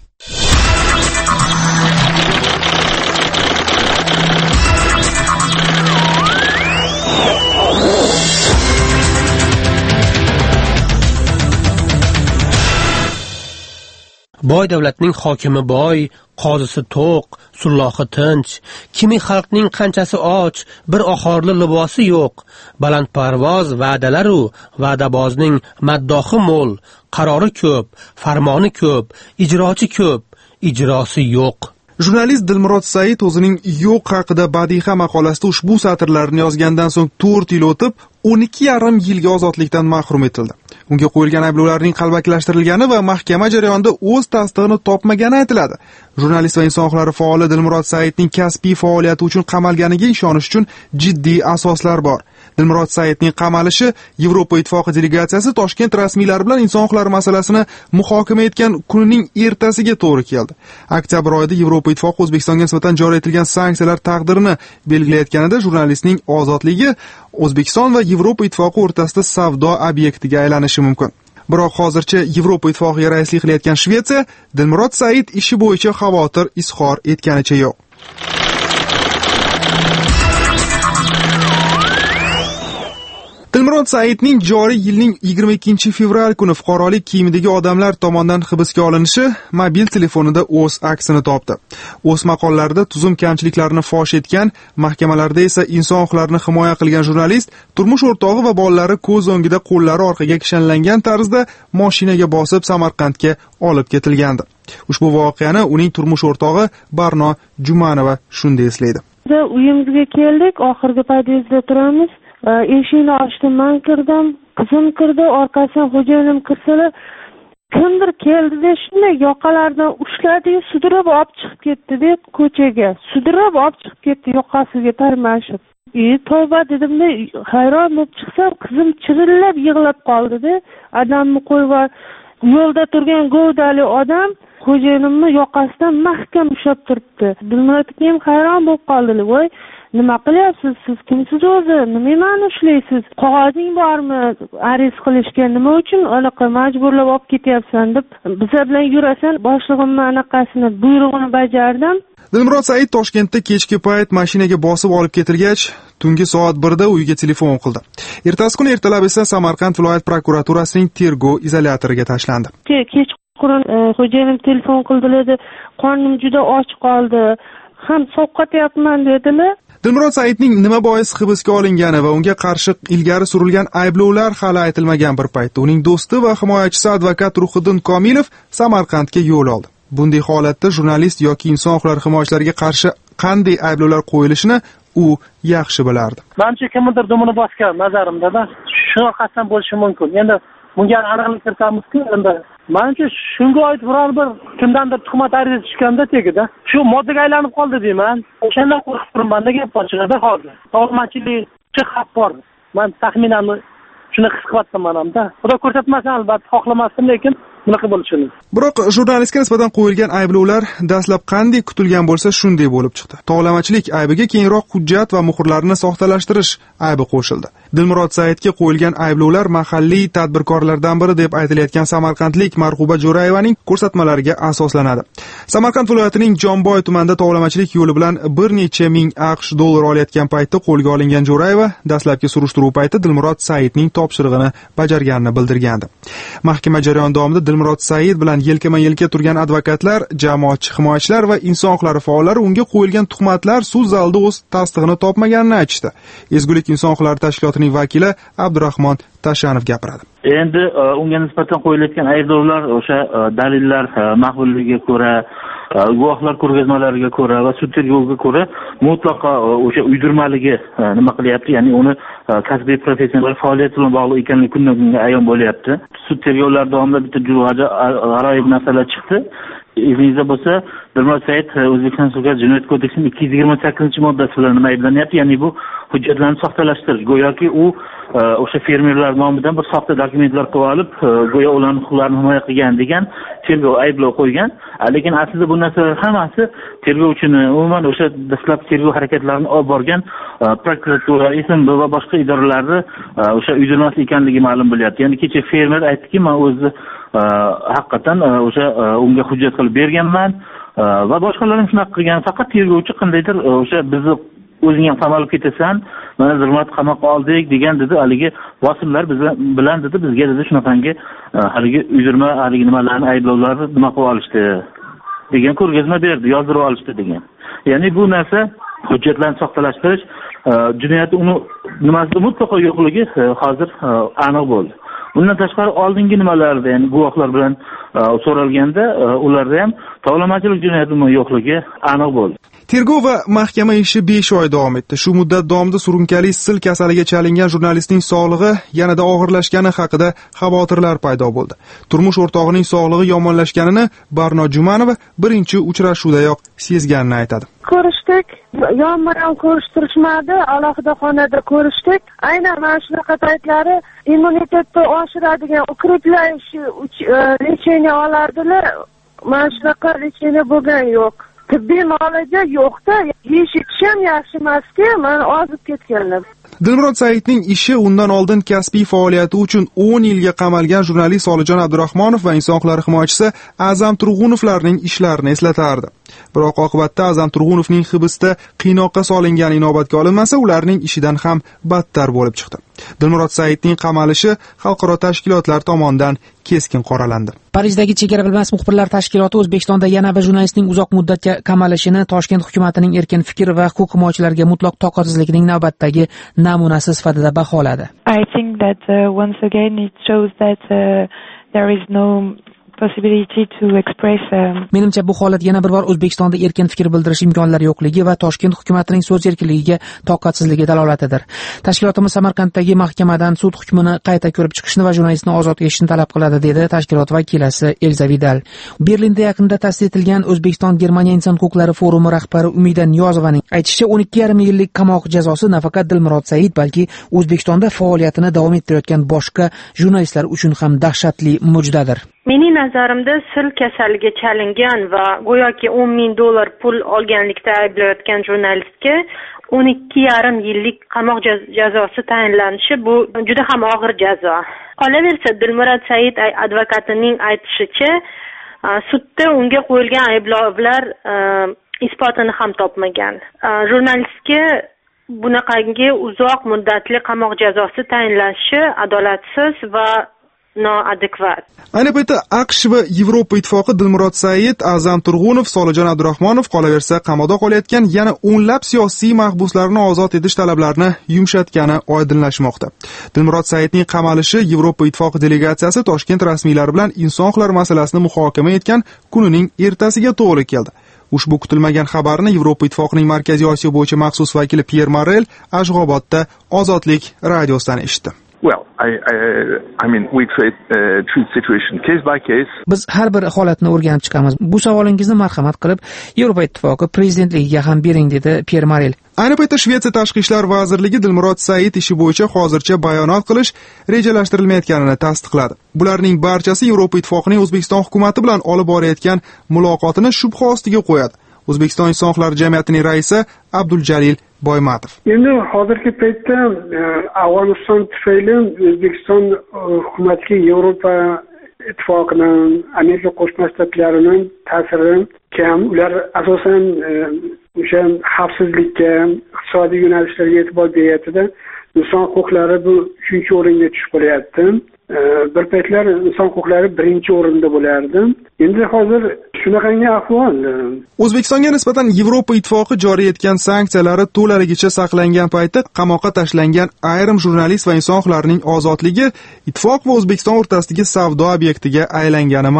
Boy davlatning hokimi boy, qozisi to'q, sullohi tinch, kimi xalqning qanchasi och, bir oxorli libosi yo'q, balandparvoz va'dalaru va'dabozning maddohi mo'l, qarori ko'p, farmoni ko'p, ijrochi ko'p, ijrosi yo'q. Jurnalist Dilmurod Said o'zining yo'q haqida badiiy maqolasida ushbu satrlarni yozgandan so'ng 4 yil o'tib 12,5 yilga ozodlikdan mahrum etildi. Unga qo'yilgan ayblovlarning qalbakilashtirilgani va mahkama jarayonida o'z tasdig'ini topmagani aytiladi. Jurnalist va inson huquqlari faoli Dilmurod Saidning kasbiy faoliyati uchun qamalganiga ishonish uchun jiddiy asoslar bor. Dilmurod Saidning qamalishi Yevropa Ittifoqi delegatsiyasi Toshkent rasmiylari bilan inson huquqlari masalasini muhokama etgan kunining ertasiga to'g'ri keldi. Oktyabr oyida Yevropa Ittifoqi O'zbekistonga nisbatan joriy etilgan sanksiyalar taqdirini belgilayotganida jurnalistning ozodligi O'zbekiston va Yevropa Ittifoqi o'rtasida savdo obyektiga aylanishi mumkin. Biroq hozircha Yevropa Ittifoqiga raislik qilayotgan Shvetsiya Dilmurod Said ishi bo'yicha xavotir izhor etganicha yo'q. Dilmurod Saidning joriy yilning 22 fevral kuni fuqarolik kiyimidagi odamlar tomonidan hibsga olinishi mobil telefonida o'z aksini topdi. O'z maqolalarida tuzum kamchiliklarni fosh etgan, mahkamalarda esa inson huquqlarini himoya qilgan jurnalist turmush o'rtog'i va bolalari ko'z o'ngida qo'llari orqaga kishanlangan tarzda mashinaga bosib Samarqandga olib ketilgandi. Ushbu voqeani uning turmush o'rtog'i Barno Jumanova shunday eslaydi. Uyimizga keldik, oxirgi podyezdda turamiz. Eshikni ochdim, men kirdim, qizim kirdi, orqasidan xo'jayinim kirsalar, kimdir keldi-da, shunday yoqalaridan ushladi, sudrab olib chiqib ketdi-da ko'chaga. Sudrab olib chiqib ketdi yoqasiga tarmashib. Tavba dedim-da, hayron bo'lib chiqsam, qizim chirillab yig'lab qoldi-da. Odamni qo'yib yo'lda turgan govdali odam xo'jayinimni yoqasidan mahkam ushlab turibdi. Dilmurodga ham hayron bo'lib qoldilar. Voy, nima qilyapsiz? Siz kimsiz o'zi? Nima meni ushlaysiz? Qog'ozing bormi? Arest qilishga nima uchun anaqa majburlab olib ketyapsan deb bizlar bilan yurasan, boshlig'imni anaqasini buyrug'ini bajardim. Dilmurod Said Toshkentda kechki payt mashinaga bosib olib ketilgach, tungi soat 1da uyiga telefon qildi. Ertasi kuni ertalab esa Samarqand viloyat prokuraturasining tergov izolyatoriga tashlandi. Kechqurun xo'jayinim telefon qildilar, qornim juda och qoldi, ham sovqotyapman dedilar. Dilmurod Saidning nima bois hibsga olingani va unga qarshi ilgari surilgan ayblovlar hali aytilmagan bir paytda uning do'sti va himoyachisi advokat Ruhiddin Komilov Samarqandga yo'l oldi. Bunday holatda jurnalist yoki inson huquqlari himoyachilariga qarshi qanday ayblovlar qo'yilishini u yaxshi bilardi. Menimcha kimdir dumini bosgan nazarimda, shunaqasidan bo'lishi mumkin. Endi bunga aniqlik kiritamizki, endi menimcha shunga oid biror bir kimdandir tuhmat ariza tushganda tegida shu moddaga aylanib qoldi deyman. O'shandan qo'rqib turibman. Nega chiqadi hozir? Sog'lomchilik xavf bor. Men taxminan shuni his qilyapman hamda. Xudo ko'rsatmasin, albatta xohlamasdim, lekin bunaqa bo'lishini. Biroq jurnalistga nisbatan qo'yilgan ayblovlar dastlab qanday kutilgan bo'lsa shunday bo'lib chiqdi. Tovlamachilik aybiga keyinroq hujjat va muhrlarni soxtalashtirish aybi qo'shildi. Dilmurod Saidga qo'yilgan ayblovlar mahalliy tadbirkorlardan biri deb aytilayotgan samarqandlik Marhuba Jo'rayevaning ko'rsatmalariga asoslanadi. Samarqand viloyatining Jomboy tumanida tovlamachilik yo'li bilan bir necha ming AQSh dollar olayotgan paytda qo'lga olingan Jo'rayeva dastlabki surishtiruv payti Dilmurod Saidning topshirig'ini bajarganini bildirgandi. Mahkama jarayoni davomida Dilmurod Said bilan yelkama-yelka turgan advokatlar, jamoatchi himoyachilar va inson huquqlari faollari unga qo'yilgan tuhmatlar sud zalida o'z tasdig'ini topmaganini aytishdi. Ezgulik inson huquqlari tashkilotining vakili Abdurahmon Tashanov gapiradi. Endi unga nisbatan qo'yilayotgan ayblovlar o'sha dalillar maqbulligiga ko'ra, guvohlar ko'rgazmalariga ko'ra va sud tergoviga ko'ra mutlaqo o'sha uydirmaligi nima qilyapti, ya'ni uni kasbiy professional faoliyat bilan bog'liq ekanligi kundan kunga ayon bo'lyapti. Sud tergovlari davomida bitta juda g'aroyib narsalar chiqdi. Esingizda bo'lsa, Dilmurod Said O'zbekiston Respublikasi Jinoyat kodeksining 228-moddasi bilan ayblanyapti. Ya'ni bu hujjatlarni soxtalashtirish. Go'yoki u o'sha fermerlar nomidan bir soxta dokumentlar qilib olib, go'yo ularning huquqlarini himoya qilgan degan tergov ayblov qo'ygan. Lekin aslida bu narsalar hammasi tergovchini, umuman o'sha dastlabki tergov harakatlarini olib borgan prokuratura, SMB va boshqa idoralarni o'sha uydirmas ekanligi ma'lum bo'lyapti. Ya'ni kecha fermer aytdiki, men o'zi haqiqatan o'sha unga hujjat qilib berganman va boshqalar ham shunaqa qilgan. Faqat tergovchi qandaydir o'sha bizni o'zing ham qamalib ketasan, mana Dilmurod qamoqqa oldik degan dedi. Haligi bosimlar bilan dedi, bizga dedi shunaqangi haligi uydirma haligi nimalarni ayblovlarni nima qilib olishdi degan ko'rgazma berdi, yozdirib olishdi degan. Ya'ni bu narsa hujjatlarni soxtalashtirish jinoyati uni nimasida mutlaqo yo'qligi hozir aniq bo'ldi. Bundan tashqari oldingi nimalarda, ya'ni guvohlar bilan so'ralganda ularda ham tovlamachilik jinoyati yo'qligi aniq bo'ldi. Tergov va mahkama ishi 5 oy davom etdi. Shu muddat davomida surunkali sil kasaliga chalingan jurnalistning sog'lig'i yanada og'irlashgani haqida xavotirlar paydo bo'ldi. Turmush o'rtog'ining sog'lig'i yomonlashganini Barno Jumanova birinchi uchrashuvdayoq sezganini aytadi. Ko'rishdik, yonma-yon ko'rishtirishmadi, alohida xonada ko'rishdik. Aynan mana shunaqa paytlari immunitetni oshiradigan ukreplash lecheniya olardilar. Mana shunaqa lecheniya bo'lgan yo'q. Tibbiy muolaja yo'qda, yeyish ham yaxshi emaski, men ozib ketgandim. Dilmurod Saidning ishi undan oldin kasbiy faoliyati uchun 10 yilga qamalgan jurnalist Solijon Abdurahmonov va inson huquqlari himoyachisi A'zam Turg'unovlarning ishlarini eslatardi. Biroq oqibatda A'zam Turg'unovning hibsda qiynoqqa solingani inobatga olinmasa, ularning ishidan ham battar bo'lib chiqdi. Dilmurod Saidning qamalishi xalqaro tashkilotlar tomonidan keskin qoralandi. Parijdagi chegara bilmas muxbirlar tashkiloti O'zbekistonda yana bir jurnalistning uzoq muddatga qamalishini Toshkent hukumatining erkin fikr va huquq himoyachilariga mutlaq toqatsizligining navbatdagi namunasi sifatida baholadi. I think that once again it shows that there is no possibility to express. Menimcha bu holat yana bir bor O'zbekistonda erkin fikr bildirish imkonlari yo'qligi va Toshkent hukumatining so'z erkinligiga toqatsizligi dalolatidir. Tashkilotimiz Samarqanddagi mahkamadan sud hukmini qayta ko'rib chiqishni va jurnalistni ozod etishni talab qiladi, dedi tashkilot vakilasi Elza Vidal. Berlinda yaqinda ta'sis etilgan O'zbekiston Germaniya inson huquqlari forumi rahbari Umida Niyozovaning aytishicha, 12,5 yillik qamoq jazosi nafaqat Dilmurod Said, balki O'zbekistonda faoliyatini davom ettirayotgan boshqa jurnalistlar uchun ham dahshatli mujdadir. Mening nazarimda sil kasaliga chalingan va go'yoki $10,000 pul olganlikda ayblayotgan jurnalistga 12,5 yillik qamoq jazosi tayinlanishi bu juda ham og'ir jazo. Qolaversa, Dilmurod Said advokatining aytishicha, sudda unga qo'yilgan ayblovlar isbotini ham topmagan. Jurnalistga bunaqangi uzoq muddatli qamoq jazosi tayinlanishi adolatsiz va noadekvat. Ayni paytda AQSh va Yevropa ittifoqi Dilmurod Said, A'zam Turg'unov, Solijon Abdurahmonov, qolaversa qamoqda qolayotgan yana o'nlab siyosiy mahbuslarni ozod etish talablarini yumshatgani oydinlashmoqda. Dilmurod Saidning qamalishi Yevropa ittifoqi delegatsiyasi Toshkent rasmiylari bilan inson huquqlari masalasini muhokama etgan kunining ertasiga to'g'ri keldi. Ushbu kutilmagan xabarni Yevropa ittifoqining Markaziy Osiyo bo'yicha maxsus vakili Pierre Morel Ashg'obodda Ozodlik radiosidan eshitdi. Well, I mean, we treat situation case by case. Biz har bir holatni o'rganib chiqamiz. Bu savolingizni marhamat qilib Yevropa ittifoqi prezidentligiga ham bering, dedi Pierre Morel. Ayni paytda Shvetsiya Tashqi ishlar vazirligi Dilmurod Said ishi bo'yicha hozircha bayonot qilish rejalashtirilmayotganini tasdiqladi. Bularning barchasi Yevropa ittifoqining O'zbekiston hukumati bilan olib borayotgan muloqotini shubha ostiga qo'yadi. O'zbekiston inson huquqlari jamiyatining raisi Abduljalil Boymatov. Endi hozirgi paytda Afg'oniston tufayli O'zbekiston hukumatiga Yevropa ittifoqining, Amerika Qo'shma Shtatlarining ta'siri kam. Ular asosan o'sha xavfsizlikka, iqtisodiy yo'nalishlarga e'tibor beryapti-da. Inson huquqlari bu 3-o'ringa tushib qolyapti. Bir paytlar inson huquqlari 1-o'rinda bo'lardi. Endi hozir shunaqangi ahvol. O'zbekistonga nisbatan Yevropa ittifoqi joriy etgan sanksiyalari to'laligicha saqlangan paytda qamoqqa tashlangan ayrim jurnalist va inson huquqlarining ozodligi ittifoq va O'zbekiston o'rtasidagi savdo obyektiga aylangani ma'lum.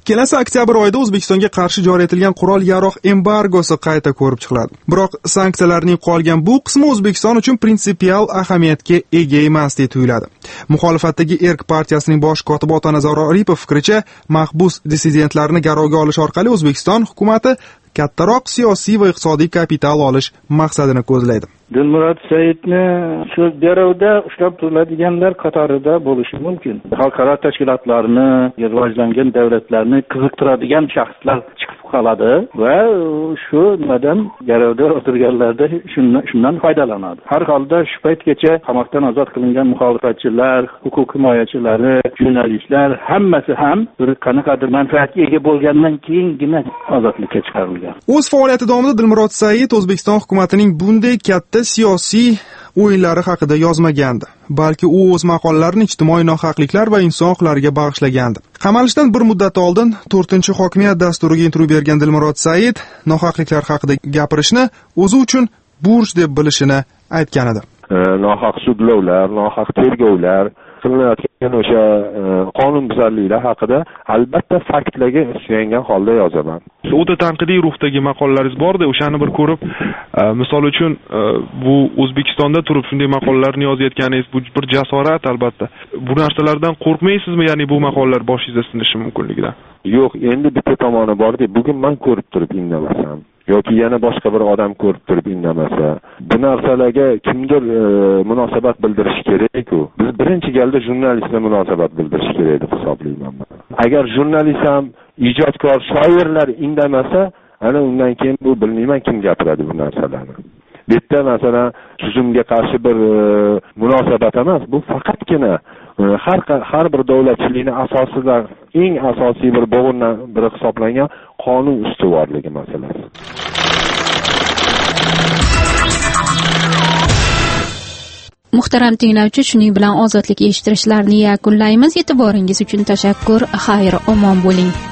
kelasi oktyabr oyida O'zbekistonga qarshi joriy etilgan qurol-yarog' embargosi qayta ko'rib chiqiladi. Biroq sanksiyalarning qolgan bu qismi O'zbekiston uchun prinsipial ahamiyatga ega emas deb tuyuladi. Muxolifatdagi Erk partiyasining bosh kotibi Otanazar Aripov fikricha, mahbus dissidentlarni garovga olish orqali O'zbekiston hukumati kattaroq siyosiy va iqtisodiy kapital olish maqsadini ko'zlaydi. Dilmurod Saidni shu garovda ushlab turiladiganlar qatorida bo'lishi mumkin. Xalqaro tashkilotlarni, rivojlangan davlatlarni qiziqtiradigan shaxslar chiqib qoladi va shu nimadan garovda o'tirganlarda shundan foydalanadi. Har holda shu paytgacha qamoqdan ozod qilingan muxolifatchilar, huquq himoyachilari, jurnalistlar hammasi ham bir qanaqadir manfaatga ega bo'lgandan keyingina ozodlikka chiqarilgan. O'z faoliyati davomida Dilmurod Said O'zbekiston hukumatining bunday katta siyosiy o'yinlari haqida yozmagandi, balki u o'z maqolalarini ijtimoiy nohaqliklar va inson huquqlariga bag'ishlagandi. Qamalishdan bir muddat oldin 4-hokimiyat dasturiga intervyu bergan Dilmurod Said nohaqliklar haqida gapirishni o'zi uchun burch deb bilishini aytgan edi. Nohaq sudlovlar, nohaq tergovlar qilinayotgan o'sha qonunbuzarliklar haqida albatta faktlarga suyangan holda yozaman. O'ta tanqidiy ruhdagi maqolalaringiz bor-da, o'shani bir ko'rib, misol uchun bu O'zbekistonda turib shunday maqolalarni yozayotganingiz bu bir jasorat albatta. Bu narsalardan qo'rqmaysizmi, ya'ni bu maqolalar boshingizda sinishi mumkinligidan? Yo'q, endi bitta tomoni bor-da, bugun men ko'rib turib indamasam yoki yana boshqa bir odam ko'rib turib indamasa, bu narsalarga kimdir munosabat bildirish kerak-ku. Biz birinchi galda jurnalistlar munosabat bildirish kerak deb hisoblayman. Agar jurnalist ham ijodkor, shoirlar indamasa, ana undan keyin bu bilmayman kim gapiradi bu narsalarni. Bitta masalan tuzumga qarshi bir munosabat emas, bu faqatgina har bir davlatchilikning asosidan eng asosiy bir bo'g'indan biri hisoblangan qonun ustuvorligi masalasi. Muhtaram tinglovchi, shuning bilan ozodlik eshittirishlarini yakunlaymiz. E'tiboringiz uchun tashakkur. Xayr, omon bo'ling.